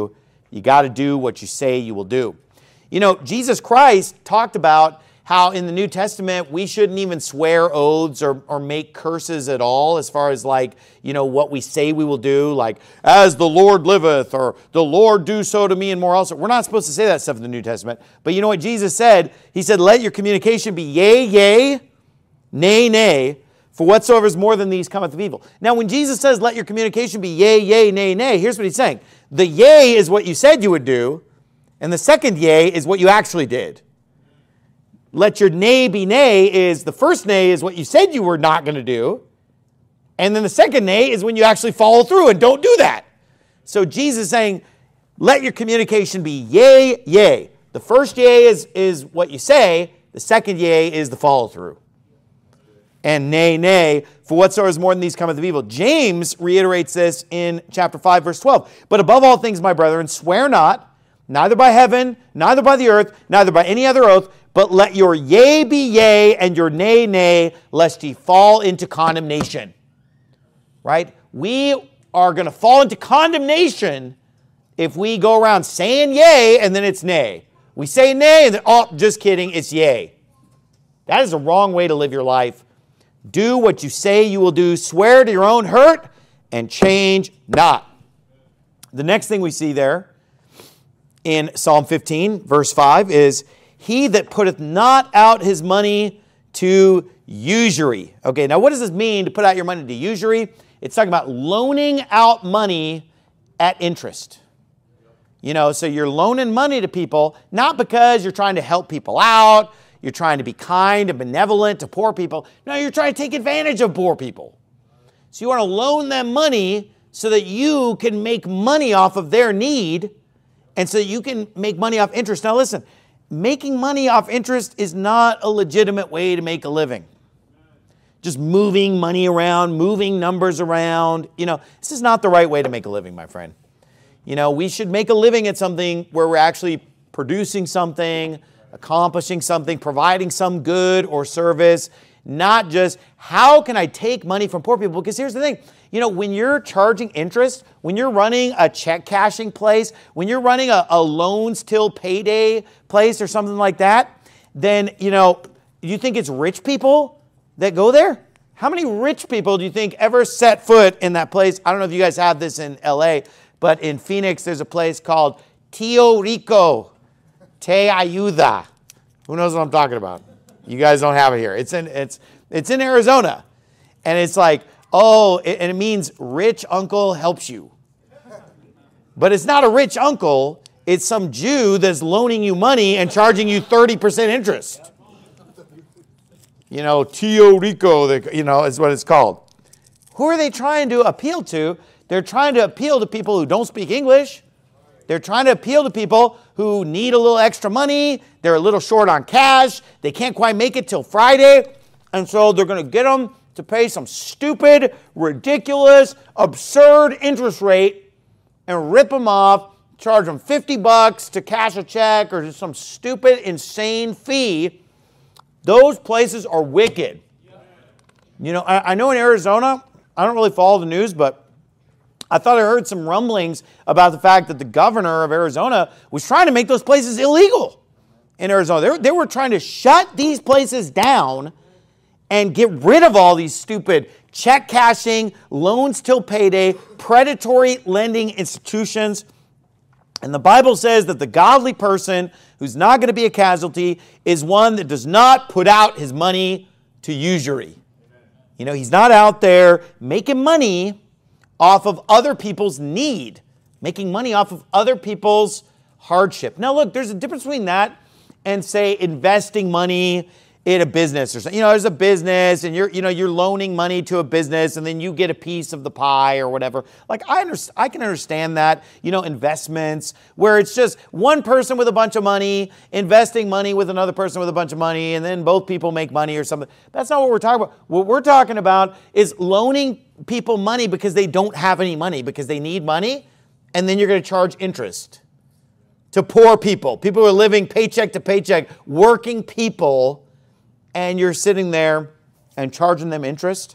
You got to do what you say you will do. You know, Jesus Christ talked about how in the New Testament we shouldn't even swear oaths or, or make curses at all as far as like, you know, what we say we will do, like, as the Lord liveth, or the Lord do so to me and more also. We're not supposed to say that stuff in the New Testament. But you know what Jesus said? He said, let your communication be yea, yea, nay, nay, for whatsoever is more than these cometh of evil. Now, when Jesus says, let your communication be yea, yea, nay, nay, here's what he's saying. The yea is what you said you would do, and the second yea is what you actually did. Let your nay be nay is, the first nay is what you said you were not going to do. And then the second nay is when you actually follow through and don't do that. So Jesus is saying, let your communication be yea, yea. The first yea is, is what you say. The second yea is the follow through. And nay, nay, for whatsoever is more than these cometh of evil. James reiterates this in chapter five, verse twelve. But above all things, my brethren, swear not, neither by heaven, neither by the earth, neither by any other oath, but let your yea be yea, and your nay, nay, lest ye fall into condemnation. Right? We are going to fall into condemnation if we go around saying yea, and then it's nay. We say nay, and then, oh, just kidding, it's yea. That is the wrong way to live your life. Do what you say you will do. Swear to your own hurt, and change not. The next thing we see there in Psalm fifteen, verse five, is he that putteth not out his money to usury. Okay, now what does this mean to put out your money to usury? It's talking about loaning out money at interest. You know, so you're loaning money to people, not because you're trying to help people out, you're trying to be kind and benevolent to poor people. No, you're trying to take advantage of poor people. So you want to loan them money so that you can make money off of their need, and so that you can make money off interest. Now listen, making money off interest is not a legitimate way to make a living. Just moving money around, moving numbers around. You know, this is not the right way to make a living, my friend. You know, we should make a living at something where we're actually producing something, accomplishing something, providing some good or service, not just how can I take money from poor people? Because here's the thing. You know, when you're charging interest, when you're running a check cashing place, when you're running a, a loans till payday place or something like that, then, you know, you think it's rich people that go there? How many rich people do you think ever set foot in that place? I don't know if you guys have this in L A, but in Phoenix, there's a place called Tío Rico, Te Ayuda. Who knows what I'm talking about? You guys don't have it here. It's in, it's, it's in Arizona. And it's like, oh, it, and it means rich uncle helps you. But it's not a rich uncle. It's some Jew that's loaning you money and charging you thirty percent interest. You know, Tío Rico, you know, is what it's called. Who are they trying to appeal to? They're trying to appeal to people who don't speak English. They're trying to appeal to people who need a little extra money. They're a little short on cash. They can't quite make it till Friday. And so they're going to get them to pay some stupid, ridiculous, absurd interest rate and rip them off, charge them fifty bucks to cash a check or just some stupid, insane fee. Those places are wicked. You know, I, I know in Arizona, I don't really follow the news, but I thought I heard some rumblings about the fact that the governor of Arizona was trying to make those places illegal in Arizona. They were, they were trying to shut these places down and get rid of all these stupid check cashing, loans till payday, predatory lending institutions. And the Bible says that the godly person who's not going to be a casualty is one that does not put out his money to usury. You know, he's not out there making money off of other people's need, making money off of other people's hardship. Now, look, there's a difference between that and, say, investing money in a business or something. You know, there's a business and you're, you know, you're loaning money to a business and then you get a piece of the pie or whatever. Like, I understand, I can understand that, you know, investments where it's just one person with a bunch of money investing money with another person with a bunch of money and then both people make money or something. That's not what we're talking about. What we're talking about is loaning people money because they don't have any money, because they need money, and then you're going to charge interest to poor people, people who are living paycheck to paycheck, working people, and you're sitting there and charging them interest.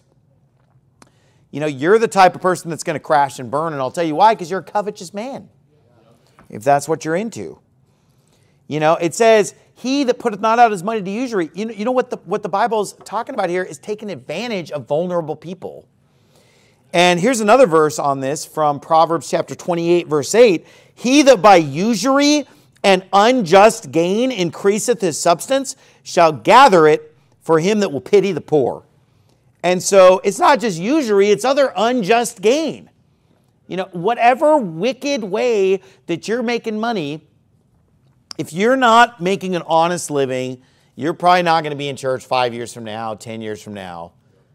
You know, you're the type of person that's going to crash and burn, and I'll tell you why, because you're a covetous man. if that's what you're into. You know, it says, he that putteth not out his money to usury. You know, you know what the what the Bible's talking about here is taking advantage of vulnerable people. And here's another verse on this from Proverbs chapter twenty-eight, verse eight. He that by usury and unjust gain increaseth his substance shall gather it for him that will pity the poor. And so it's not just usury, it's other unjust gain. You know, whatever wicked way that you're making money, if you're not making an honest living, you're probably not going to be in church five years from now, ten years from now.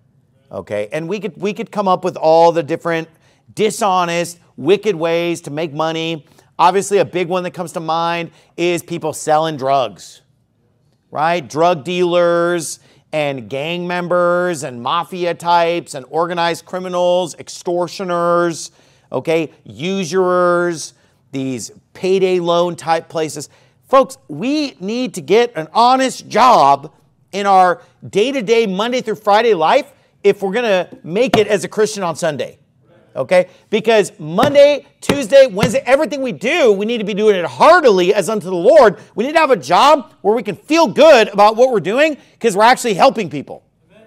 Okay, and we could we could come up with all the different dishonest, wicked ways to make money. Obviously, a big one that comes to mind is people selling drugs, right? Drug dealers and gang members and mafia types and organized criminals, extortioners, okay, usurers, these payday loan type places. Folks, we need to get an honest job in our day-to-day Monday through Friday life if we're going to make it as a Christian on Sunday, okay? Because Monday, Tuesday, Wednesday, everything we do, we need to be doing it heartily as unto the Lord. We need to have a job where we can feel good about what we're doing because we're actually helping people,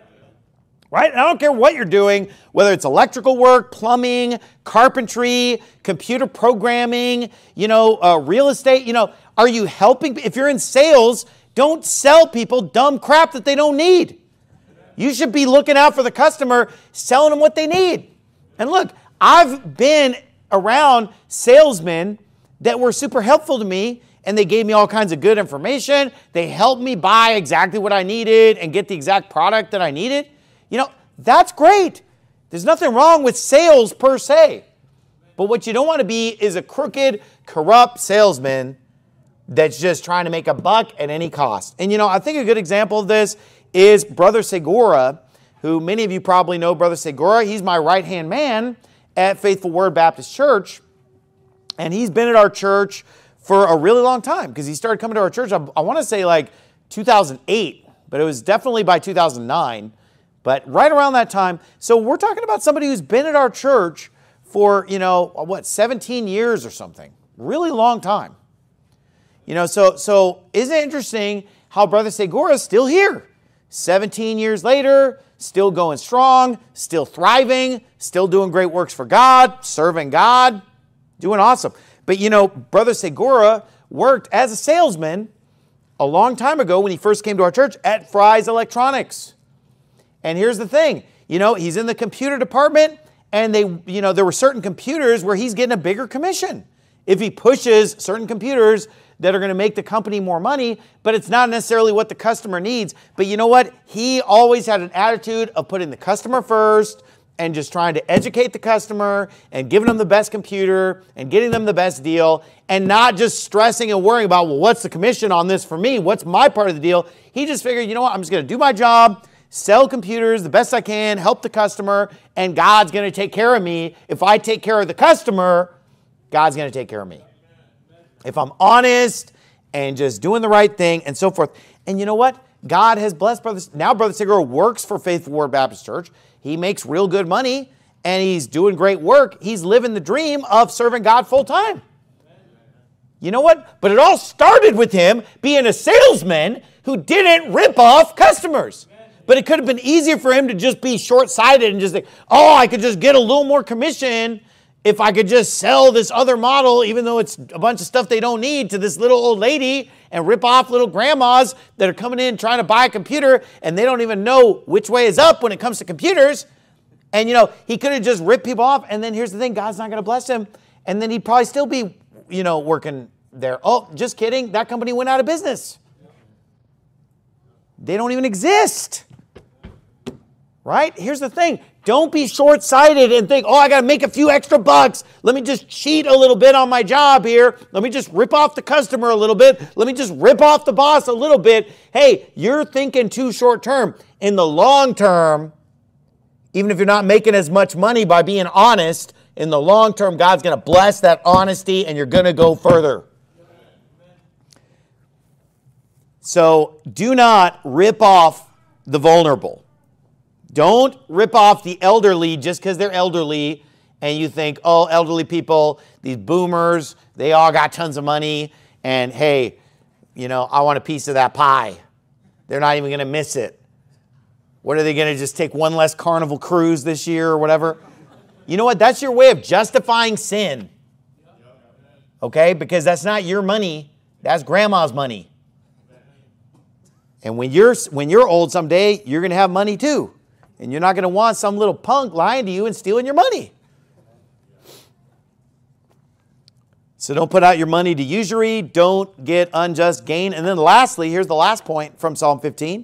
right? And I don't care what you're doing, whether it's electrical work, plumbing, carpentry, computer programming, you know, uh, real estate, you know, are you helping? If you're in sales, don't sell people dumb crap that they don't need. You should be looking out for the customer, selling them what they need. And look, I've been around salesmen that were super helpful to me, and they gave me all kinds of good information. They helped me buy exactly what I needed and get the exact product that I needed. You know, that's great. There's nothing wrong with sales per se. But what you don't want to be is a crooked, corrupt salesman that's just trying to make a buck at any cost. And, you know, I think a good example of this is Brother Segura, who many of you probably know Brother Segura. He's my right-hand man at Faithful Word Baptist Church. And he's been at our church for a really long time because he started coming to our church, I, I want to say like two thousand eight, but it was definitely by two thousand nine. But right around that time. So we're talking about somebody who's been at our church for, you know, what, seventeen years or something. Really long time. You know, so so isn't it interesting how Brother Segura is still here? seventeen years later, still going strong, still thriving, still doing great works for God, serving God, doing awesome. But you know, Brother Segura worked as a salesman a long time ago when he first came to our church at Fry's Electronics. And here's the thing, you know, he's in the computer department and they, you know, there were certain computers where he's getting a bigger commission if he pushes certain computers that are going to make the company more money, but it's not necessarily what the customer needs. But you know what? He always had an attitude of putting the customer first and just trying to educate the customer and giving them the best computer and getting them the best deal and not just stressing and worrying about, well, what's the commission on this for me? What's my part of the deal? He just figured, you know what? I'm just going to do my job, sell computers the best I can, help the customer, and God's going to take care of me. If I take care of the customer, God's going to take care of me. If I'm honest and just doing the right thing and so forth. And you know what? God has blessed Brother. Now Brother Segura works for Faithful Word Baptist Church. He makes real good money and he's doing great work. He's living the dream of serving God full time. You know what? But it all started with him being a salesman who didn't rip off customers. But it could have been easier for him to just be short-sighted and just think, oh, I could just get a little more commission if I could just sell this other model, even though it's a bunch of stuff they don't need, to this little old lady and rip off little grandmas that are coming in trying to buy a computer and they don't even know which way is up when it comes to computers. And, you know, he could have just ripped people off. And then here's the thing, God's not going to bless him. And then he'd probably still be, you know, working there. Oh, just kidding. That company went out of business. They don't even exist. Right? Here's the thing. Don't be short-sighted and think, oh, I got to make a few extra bucks. Let me just cheat a little bit on my job here. Let me just rip off the customer a little bit. Let me just rip off the boss a little bit. Hey, you're thinking too short-term. In the long term, even if you're not making as much money by being honest, in the long term, God's going to bless that honesty and you're going to go further. So do not rip off the vulnerable. Don't rip off the elderly just because they're elderly and you think, oh, elderly people, these boomers, they all got tons of money, and hey, you know, I want a piece of that pie. They're not even going to miss it. What are they going to just take one less Carnival cruise this year or whatever? You know what? That's your way of justifying sin. Okay? Because that's not your money. That's grandma's money. And when you're, when you're old someday, you're going to have money too. And you're not going to want some little punk lying to you and stealing your money. So don't put out your money to usury. Don't get unjust gain. And then lastly, here's the last point from Psalm fifteen.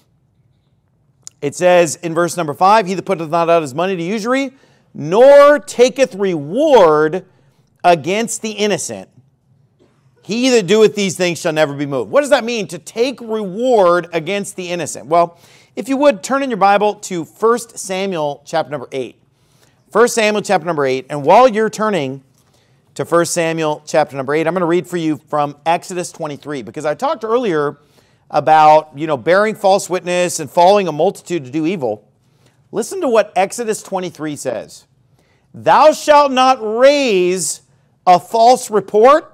It says in verse number five, he that putteth not out his money to usury, nor taketh reward against the innocent. He that doeth these things shall never be moved. What does that mean, to take reward against the innocent? Well, if you would, turn in your Bible to First Samuel chapter number eight. First Samuel chapter number eight. And while you're turning to First Samuel chapter number eight, I'm going to read for you from Exodus twenty-three, because I talked earlier about, you know, bearing false witness and following a multitude to do evil. Listen to what Exodus twenty-three says. Thou shalt not raise a false report.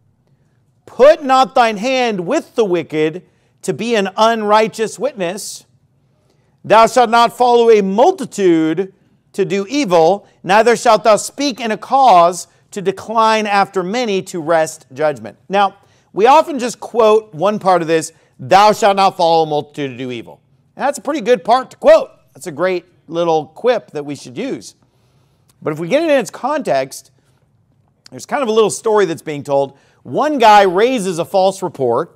Put not thine hand with the wicked to be an unrighteous witness. Thou shalt not follow a multitude to do evil, neither shalt thou speak in a cause to decline after many to wrest judgment. Now, we often just quote one part of this, thou shalt not follow a multitude to do evil. And that's a pretty good part to quote. That's a great little quip that we should use. But if we get it in its context, there's kind of a little story that's being told. One guy raises a false report,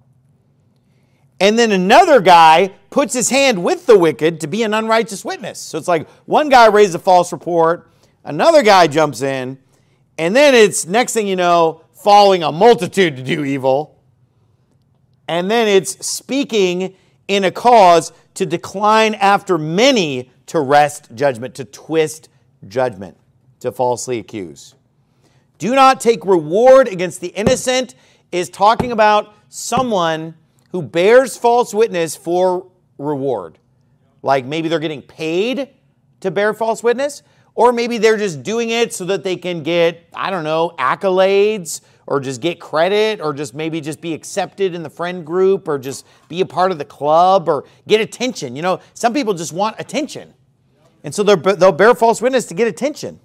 and then another guy puts his hand with the wicked to be an unrighteous witness. So it's like one guy raises a false report, another guy jumps in, and then it's, next thing you know, following a multitude to do evil. And then it's speaking in a cause to decline after many to wrest judgment, to twist judgment, to falsely accuse. Do not take reward against the innocent is talking about someone who bears false witness for reward. Like maybe they're getting paid to bear false witness, or maybe they're just doing it so that they can get, I don't know, accolades, or just get credit, or just maybe just be accepted in the friend group, or just be a part of the club, or get attention. You know, some people just want attention. And so they'll bear false witness to get attention.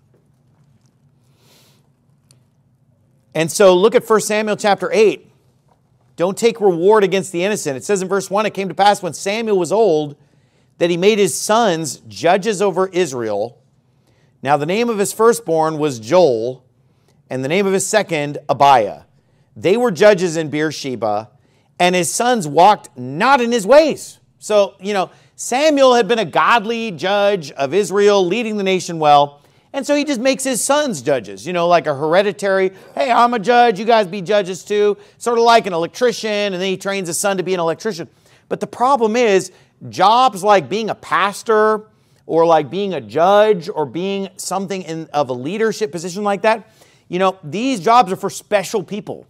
And so look at First Samuel chapter eight. Don't take reward against the innocent. It says in verse one, it came to pass when Samuel was old that he made his sons judges over Israel. Now the name of his firstborn was Joel, and the name of his second, Abiah. They were judges in Beersheba, and his sons walked not in his ways. So, you know, Samuel had been a godly judge of Israel, leading the nation well, and so he just makes his sons judges, you know, like a hereditary, hey, I'm a judge, you guys be judges too, sort of like an electrician, and then he trains his son to be an electrician. But the problem is, jobs like being a pastor, or like being a judge, or being something in, of a leadership position like that, you know, these jobs are for special people.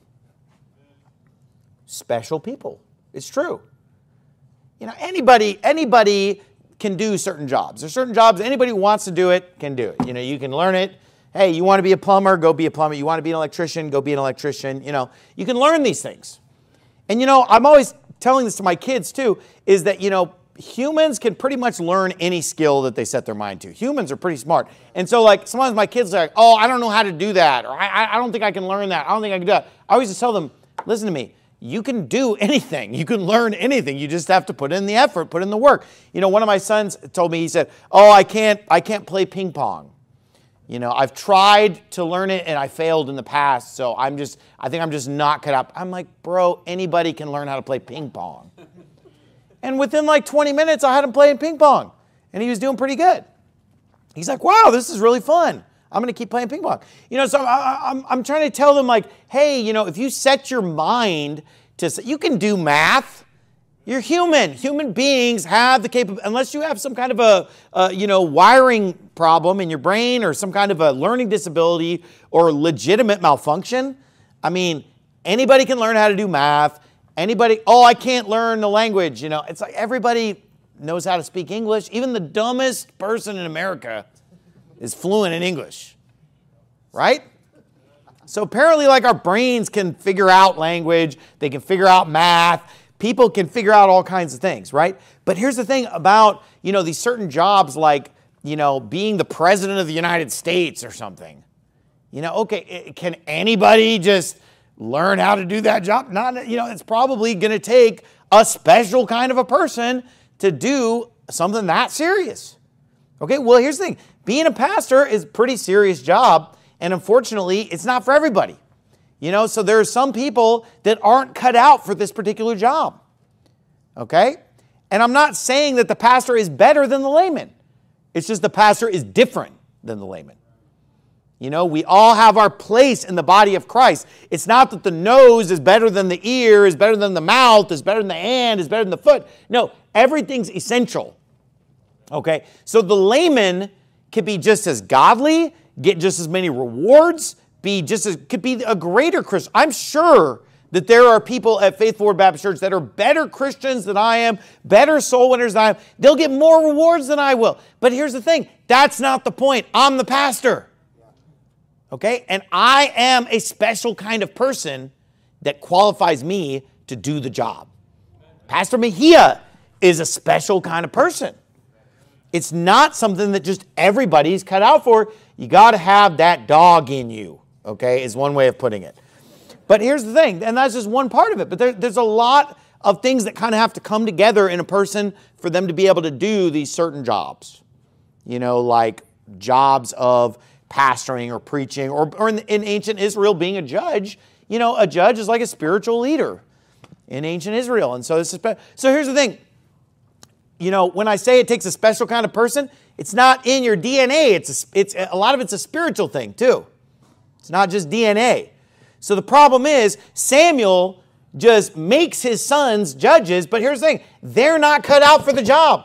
Special people. It's true. You know, anybody, anybody can do certain jobs. There's certain jobs, anybody who wants to do it can do it. You know, you can learn it. Hey, you want to be a plumber, go be a plumber. You want to be an electrician, go be an electrician. You know, you can learn these things. And you know, I'm always telling this to my kids too, is that, you know, humans can pretty much learn any skill that they set their mind to. Humans are pretty smart. And so like sometimes my kids are like, oh, I don't know how to do that. Or I, I don't think I can learn that. I don't think I can do that. I always just tell them, listen to me. You can do anything. You can learn anything. You just have to put in the effort, put in the work. You know, one of my sons told me, he said, oh, I can't, I can't play ping pong. You know, I've tried to learn it and I failed in the past. So I'm just, I think I'm just not cut up. I'm like, bro, anybody can learn how to play ping pong. And within like twenty minutes, I had him playing ping pong. And he was doing pretty good. He's like, wow, this is really fun. I'm going to keep playing ping pong. You know, so I, I'm, I'm trying to tell them like, hey, you know, if you set your mind to, you can do math. You're human. Human beings have the capability, unless you have some kind of a, uh, you know, wiring problem in your brain or some kind of a learning disability or legitimate malfunction. I mean, anybody can learn how to do math. Anybody, oh, I can't learn the language. You know, it's like everybody knows how to speak English. Even the dumbest person in America is fluent in English, right? So apparently, like, our brains can figure out language, they can figure out math, people can figure out all kinds of things, right? But here's the thing about, you know, these certain jobs like, you know, being the president of the United States or something. You know, okay, can anybody just learn how to do that job? Not, you know, it's probably going to take a special kind of a person to do something that serious. Okay, well, here's the thing. Being a pastor is a pretty serious job. And unfortunately, it's not for everybody. You know, so there are some people that aren't cut out for this particular job. Okay? And I'm not saying that the pastor is better than the layman. It's just the pastor is different than the layman. You know, we all have our place in the body of Christ. It's not that the nose is better than the ear, is better than the mouth, is better than the hand, is better than the foot. No, everything's essential. Okay? So the layman could be just as godly, get just as many rewards, be just as, could be a greater Christian. I'm sure that there are people at Faithful Word Baptist Church that are better Christians than I am, better soul winners than I am. They'll get more rewards than I will. But here's the thing. That's not the point. I'm the pastor. Okay? And I am a special kind of person that qualifies me to do the job. Pastor Mejia is a special kind of person. It's not something that just everybody's cut out for. You got to have that dog in you, okay, is one way of putting it. But here's the thing, and that's just one part of it. But there, there's a lot of things that kind of have to come together in a person for them to be able to do these certain jobs. You know, like jobs of pastoring or preaching, or, or in, in ancient Israel, being a judge. You know, a judge is like a spiritual leader in ancient Israel. And so, this is, so here's the thing. You know, when I say it takes a special kind of person, it's not in your D N A. It's a, it's a lot of it's a spiritual thing too. It's not just D N A. So the problem is Samuel just makes his sons judges, but here's the thing. They're not cut out for the job.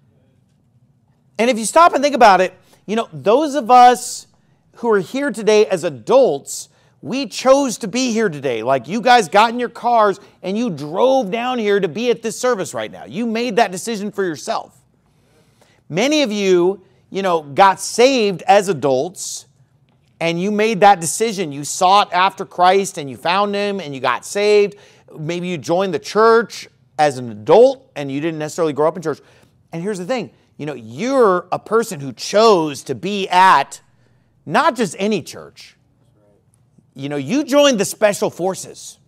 And if you stop and think about it, you know, those of us who are here today as adults, we chose to be here today. Like you guys got in your cars and you drove down here to be at this service right now. You made that decision for yourself. Many of you, you know, got saved as adults and you made that decision. You sought after Christ and you found Him and you got saved. Maybe you joined the church as an adult and you didn't necessarily grow up in church. And here's the thing, you know, you're a person who chose to be at not just any church. You know, you joined the Special Forces.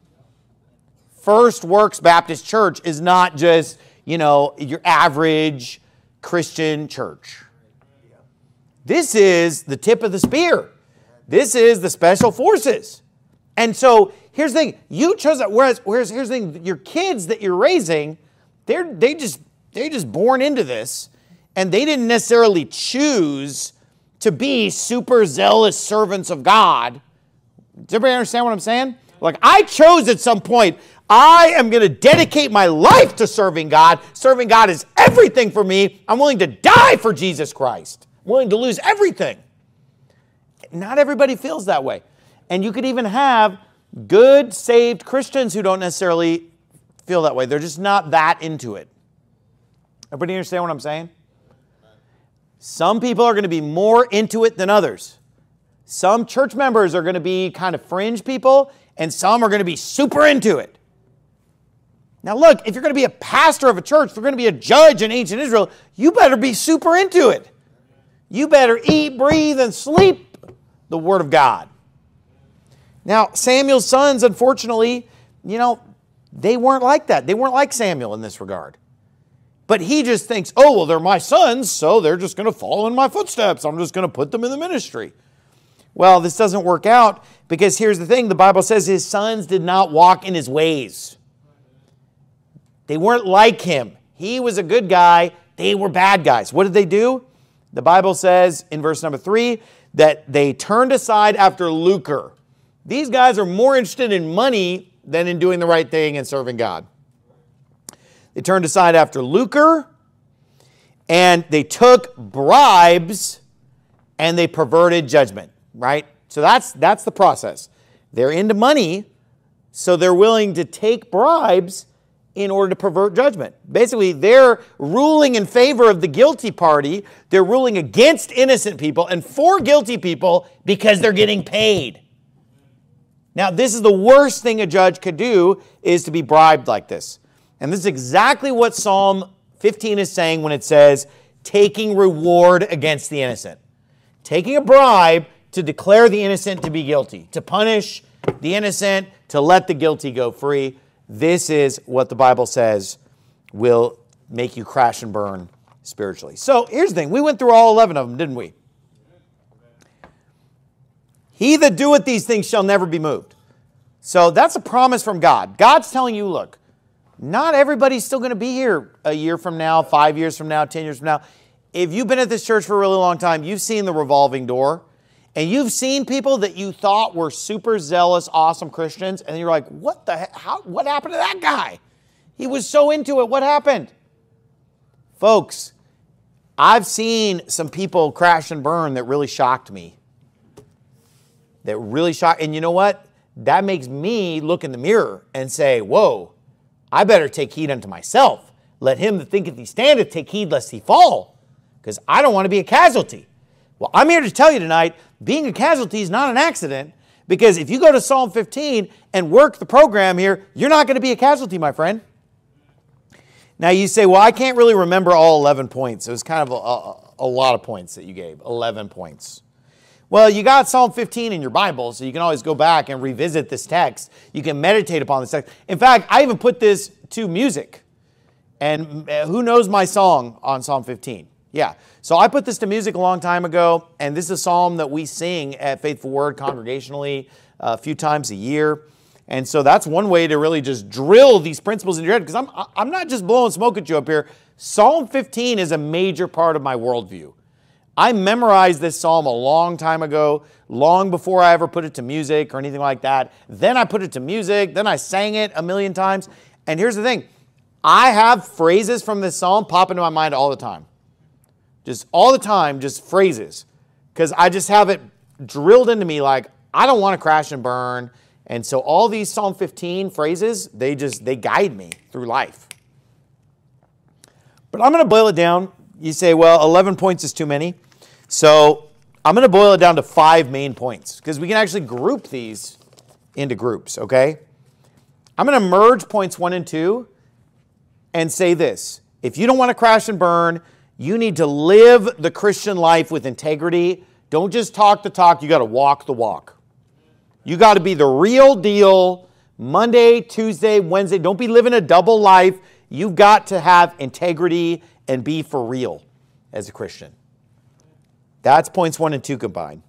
First Works Baptist Church is not just, you know, your average Christian church. This is the tip of the spear. This is the Special Forces. And so here's the thing. You chose that. Whereas, whereas here's the thing. Your kids that you're raising, they're they just they just born into this, and they didn't necessarily choose to be super zealous servants of God. Does everybody understand what I'm saying? Like, I chose at some point, I am going to dedicate my life to serving God. Serving God is everything for me. I'm willing to die for Jesus Christ. I'm willing to lose everything. Not everybody feels that way. And you could even have good, saved Christians who don't necessarily feel that way. They're just not that into it. Everybody understand what I'm saying? Some people are going to be more into it than others. Some church members are going to be kind of fringe people, and some are going to be super into it. Now look, if you're going to be a pastor of a church, if you're going to be a judge in ancient Israel, you better be super into it. You better eat, breathe, and sleep the Word of God. Now, Samuel's sons, unfortunately, you know, they weren't like that. They weren't like Samuel in this regard. But he just thinks, oh, well, they're my sons, so they're just going to follow in my footsteps. I'm just going to put them in the ministry. Well, this doesn't work out because here's the thing. The Bible says his sons did not walk in his ways. They weren't like him. He was a good guy. They were bad guys. What did they do? The Bible says in verse number three that they turned aside after lucre. These guys are more interested in money than in doing the right thing and serving God. They turned aside after lucre, and they took bribes, and they perverted judgment, right? So that's, that's the process. They're into money, so they're willing to take bribes in order to pervert judgment. Basically, they're ruling in favor of the guilty party. They're ruling against innocent people and for guilty people because they're getting paid. Now, this is the worst thing a judge could do, is to be bribed like this. And this is exactly what Psalm fifteen is saying when it says, taking reward against the innocent. Taking a bribe to declare the innocent to be guilty, to punish the innocent, to let the guilty go free. This is what the Bible says will make you crash and burn spiritually. So here's the thing. We went through all eleven of them, didn't we? He that doeth these things shall never be moved. So that's a promise from God. God's telling you, look, not everybody's still going to be here a year from now, five years from now, ten years from now. If you've been at this church for a really long time, you've seen the revolving door. And you've seen people that you thought were super zealous, awesome Christians, and you're like, what the heck? How, what happened to that guy? He was so into it. What happened? Folks, I've seen some people crash and burn that really shocked me. That really shocked. And you know what? That makes me look in the mirror and say, whoa, I better take heed unto myself. Let him that thinketh he standeth take heed lest he fall. Because I don't want to be a casualty. Well, I'm here to tell you tonight, being a casualty is not an accident, because if you go to Psalm fifteen and work the program here, you're not going to be a casualty, my friend. Now you say, well, I can't really remember all eleven points. It was kind of a, a, a lot of points that you gave, eleven points. Well, you got Psalm fifteen in your Bible, so you can always go back and revisit this text. You can meditate upon this text. In fact, I even put this to music. And who knows my song on Psalm fifteen? Yeah. So I put this to music a long time ago, and this is a psalm that we sing at Faithful Word congregationally a few times a year. And so that's one way to really just drill these principles in your head, because I'm, I'm not just blowing smoke at you up here. Psalm fifteen is a major part of my worldview. I memorized this psalm a long time ago, long before I ever put it to music or anything like that. Then I put it to music. Then I sang it a million times. And here's the thing. I have phrases from this psalm pop into my mind all the time. Just all the time, just phrases. Because I just have it drilled into me like, I don't want to crash and burn. And so all these Psalm fifteen phrases, they just, they guide me through life. But I'm going to boil it down. You say, well, eleven points is too many. So I'm going to boil it down to five main points, because we can actually group these into groups, okay? I'm going to merge points one and two and say this. If you don't want to crash and burn, you need to live the Christian life with integrity. Don't just talk the talk. You got to walk the walk. You got to be the real deal Monday, Tuesday, Wednesday. Don't be living a double life. You've got to have integrity and be for real as a Christian. That's points one and two combined.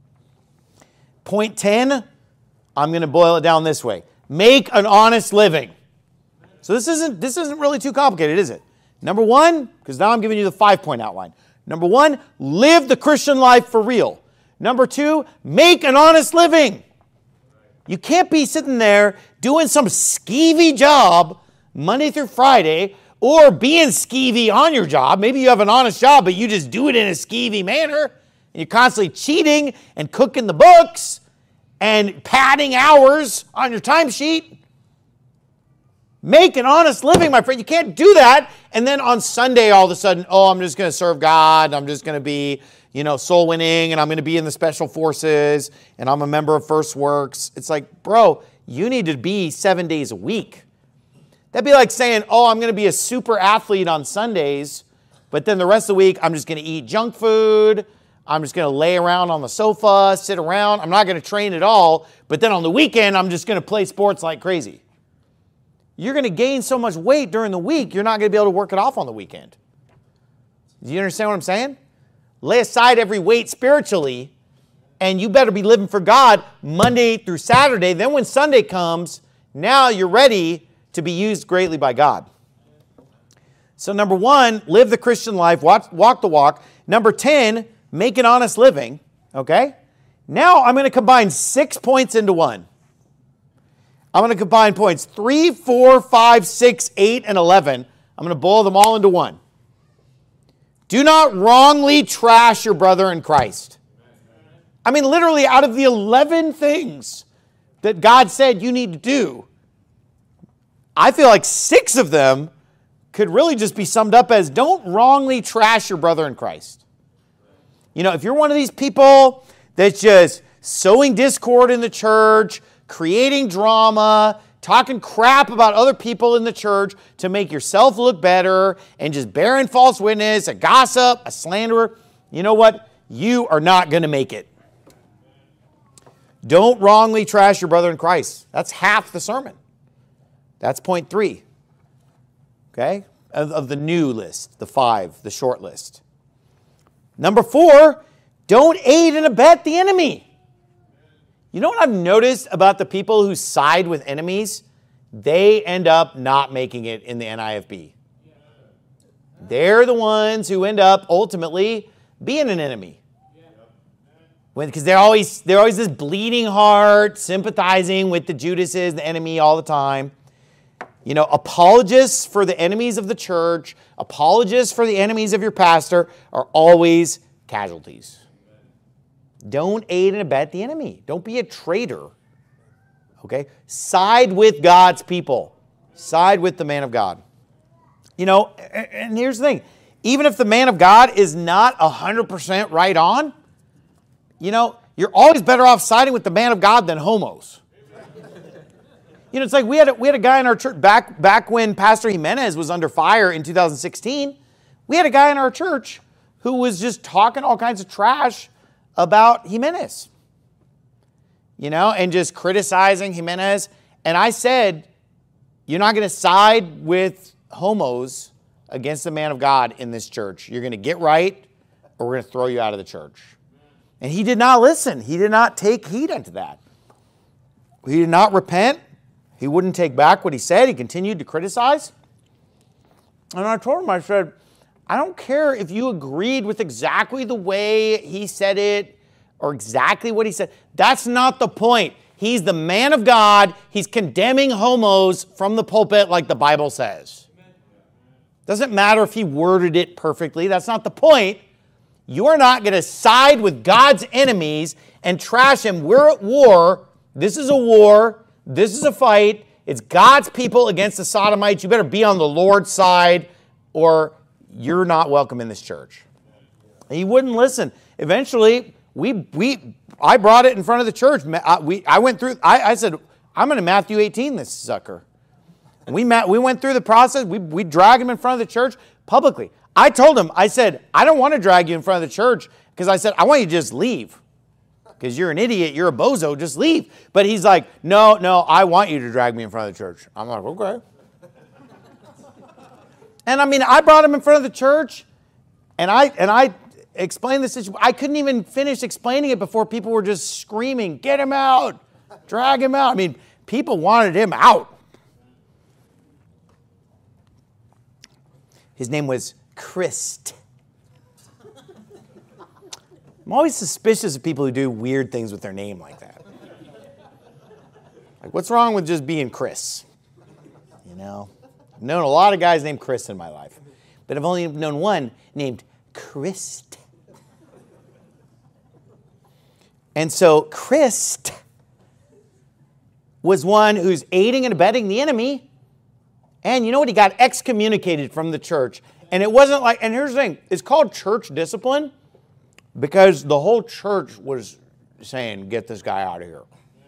Point ten, I'm going to boil it down this way. Make an honest living. So this isn't, this isn't really too complicated, is it? Number one, because now I'm giving you the five-point outline. Number one, live the Christian life for real. Number two, make an honest living. You can't be sitting there doing some skeevy job Monday through Friday, or being skeevy on your job. Maybe you have an honest job, but you just do it in a skeevy manner. And you're constantly cheating and cooking the books and padding hours on your timesheet. Make an honest living, my friend. You can't do that. And then on Sunday, all of a sudden, oh, I'm just going to serve God. I'm just going to be, you know, soul winning, and I'm going to be in the special forces, and I'm a member of First Works. It's like, bro, you need to be seven days a week. That'd be like saying, oh, I'm going to be a super athlete on Sundays, but then the rest of the week, I'm just going to eat junk food. I'm just going to lay around on the sofa, sit around. I'm not going to train at all. But then on the weekend, I'm just going to play sports like crazy. You're going to gain so much weight during the week, you're not going to be able to work it off on the weekend. Do you understand what I'm saying? Lay aside every weight spiritually, and you better be living for God Monday through Saturday. Then when Sunday comes, now you're ready to be used greatly by God. So number one, live the Christian life, walk, walk the walk. Number ten, make an honest living, okay? Now I'm going to combine six points into one. I'm going to combine points three, four, five, six, eight, and eleven. I'm going to boil them all into one. Do not wrongly trash your brother in Christ. I mean, literally, out of the eleven things that God said you need to do, I feel like six of them could really just be summed up as don't wrongly trash your brother in Christ. You know, if you're one of these people that's just sowing discord in the church, creating drama, talking crap about other people in the church to make yourself look better, and just bearing false witness, a gossip, a slanderer, you know what? You are not going to make it. Don't wrongly trash your brother in Christ. That's half the sermon. That's point three. Okay? Of, of the new list, the five, the short list. Number four, don't aid and abet the enemy. You know what I've noticed about the people who side with enemies? They end up not making it in the N I F B. They're the ones who end up ultimately being an enemy. Because they're always, they're always this bleeding heart, sympathizing with the Judases, the enemy all the time. You know, apologists for the enemies of the church, apologists for the enemies of your pastor are always casualties. Don't aid and abet the enemy. Don't be a traitor. Okay? Side with God's people. Side with the man of God. You know, and here's the thing. Even if the man of God is not one hundred percent right on, you know, you're always better off siding with the man of God than homos. You know, it's like we had a, we had a guy in our church back, back when Pastor Jimenez was under fire in two thousand sixteen. We had a guy in our church who was just talking all kinds of trash about Jimenez. You know, and just criticizing Jimenez. And I said, you're not going to side with homos against the man of God in this church. You're going to get right, or we're going to throw you out of the church. And he did not listen. He did not take heed unto that. He did not repent. He wouldn't take back what he said. He continued to criticize. And I told him, I said, I don't care if you agreed with exactly the way he said it or exactly what he said. That's not the point. He's the man of God. He's condemning homos from the pulpit like the Bible says. Doesn't matter if he worded it perfectly. That's not the point. You're not going to side with God's enemies and trash him. We're at war. This is a war. This is a fight. It's God's people against the Sodomites. You better be on the Lord's side or you're not welcome in this church. And he wouldn't listen. Eventually, we we I brought it in front of the church. I, we, I went through, I, I said, I'm going to Matthew eighteen this sucker. And we, met, we went through the process. We, we dragged him in front of the church publicly. I told him, I said, I don't want to drag you in front of the church because I said, I want you to just leave. Because you're an idiot, you're a bozo, just leave. But he's like, no, no, I want you to drag me in front of the church. I'm like, okay. And I mean, I brought him in front of the church, and I and I explained the situation. I couldn't even finish explaining it before people were just screaming, get him out, drag him out. I mean, people wanted him out. His name was Christ. I'm always suspicious of people who do weird things with their name like that. Like, what's wrong with just being Chris? You know? I've known a lot of guys named Chris in my life, but I've only known one named Christ. And so Christ was one who's aiding and abetting the enemy. And you know what? He got excommunicated from the church. And it wasn't like, and here's the thing, it's called church discipline because the whole church was saying, get this guy out of here.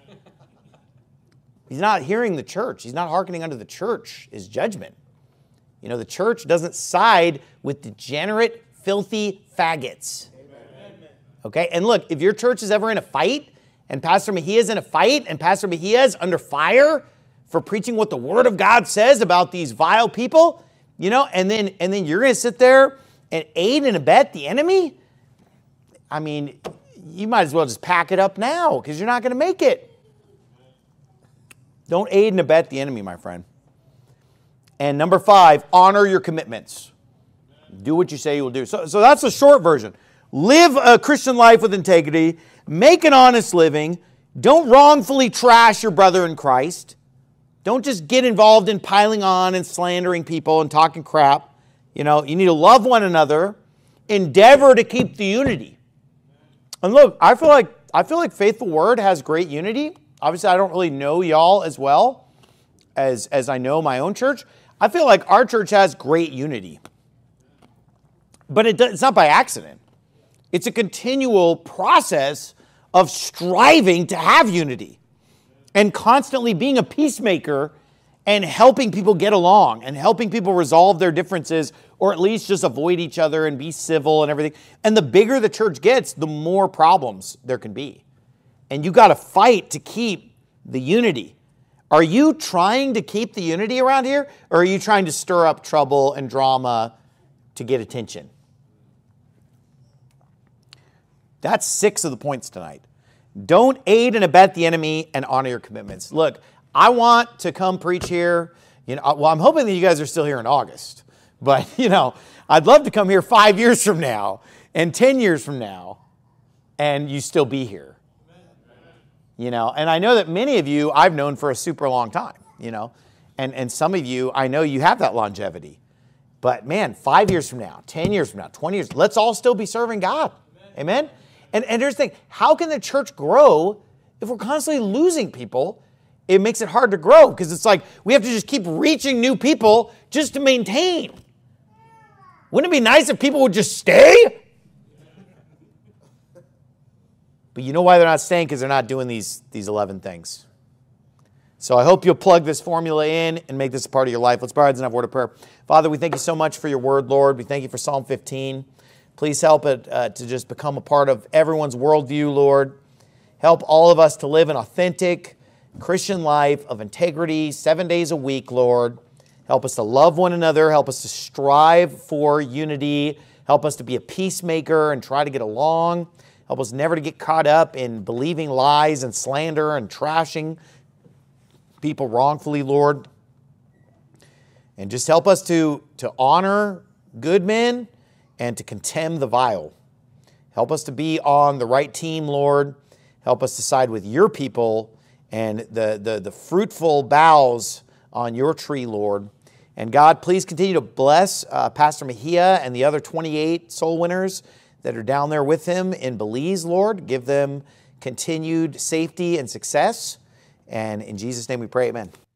He's not hearing the church. He's not hearkening unto the church, his judgment. You know, the church doesn't side with degenerate, filthy faggots. Okay? And look, if your church is ever in a fight, and Pastor Mejia's in a fight, and Pastor Mejia's under fire for preaching what the Word of God says about these vile people, you know, and then and then you're going to sit there and aid and abet the enemy? I mean, you might as well just pack it up now because you're not going to make it. Don't aid and abet the enemy, my friend. And number five, honor your commitments. Do what you say you will do. So, so that's the short version. Live a Christian life with integrity. Make an honest living. Don't wrongfully trash your brother in Christ. Don't just get involved in piling on and slandering people and talking crap. You know, you need to love one another. Endeavor to keep the unity. And look, I feel like I feel like Faithful Word has great unity. Obviously, I don't really know y'all as well. as, as I know my own church, I feel like our church has great unity. But it does, it's not by accident. It's a continual process of striving to have unity and constantly being a peacemaker and helping people get along and helping people resolve their differences or at least just avoid each other and be civil and everything. And the bigger the church gets, the more problems there can be. And you got to fight to keep the unity. Are you trying to keep the unity around here, or are you trying to stir up trouble and drama to get attention? That's six of the points tonight. Don't aid and abet the enemy and honor your commitments. Look, I want to come preach here. You know, well, I'm hoping that you guys are still here in August. But, you know, I'd love to come here five years from now and ten years from now and you still be here. You know, and I know that many of you I've known for a super long time, you know, and, and some of you, I know you have that longevity. But man, five years from now, ten years from now, twenty years, let's all still be serving God. Amen? Amen? And, and here's the thing, how can the church grow if we're constantly losing people? It makes it hard to grow because it's like we have to just keep reaching new people just to maintain. Wouldn't it be nice if people would just stay? But you know why they're not staying? Because they're not doing these, these eleven things. So I hope you'll plug this formula in and make this a part of your life. Let's bow our heads and have a word of prayer. Father, we thank you so much for your word, Lord. We thank you for Psalm fifteen. Please help it uh, to just become a part of everyone's worldview, Lord. Help all of us to live an authentic Christian life of integrity seven days a week, Lord. Help us to love one another. Help us to strive for unity. Help us to be a peacemaker and try to get along. Help us never to get caught up in believing lies and slander and trashing people wrongfully, Lord. And just help us to, to honor good men and to contemn the vile. Help us to be on the right team, Lord. Help us to side with your people and the, the, the fruitful boughs on your tree, Lord. And God, please continue to bless uh, Pastor Mejia and the other twenty-eight soul winners that are down there with him in Belize, Lord. Give them continued safety and success. And in Jesus' name we pray, amen.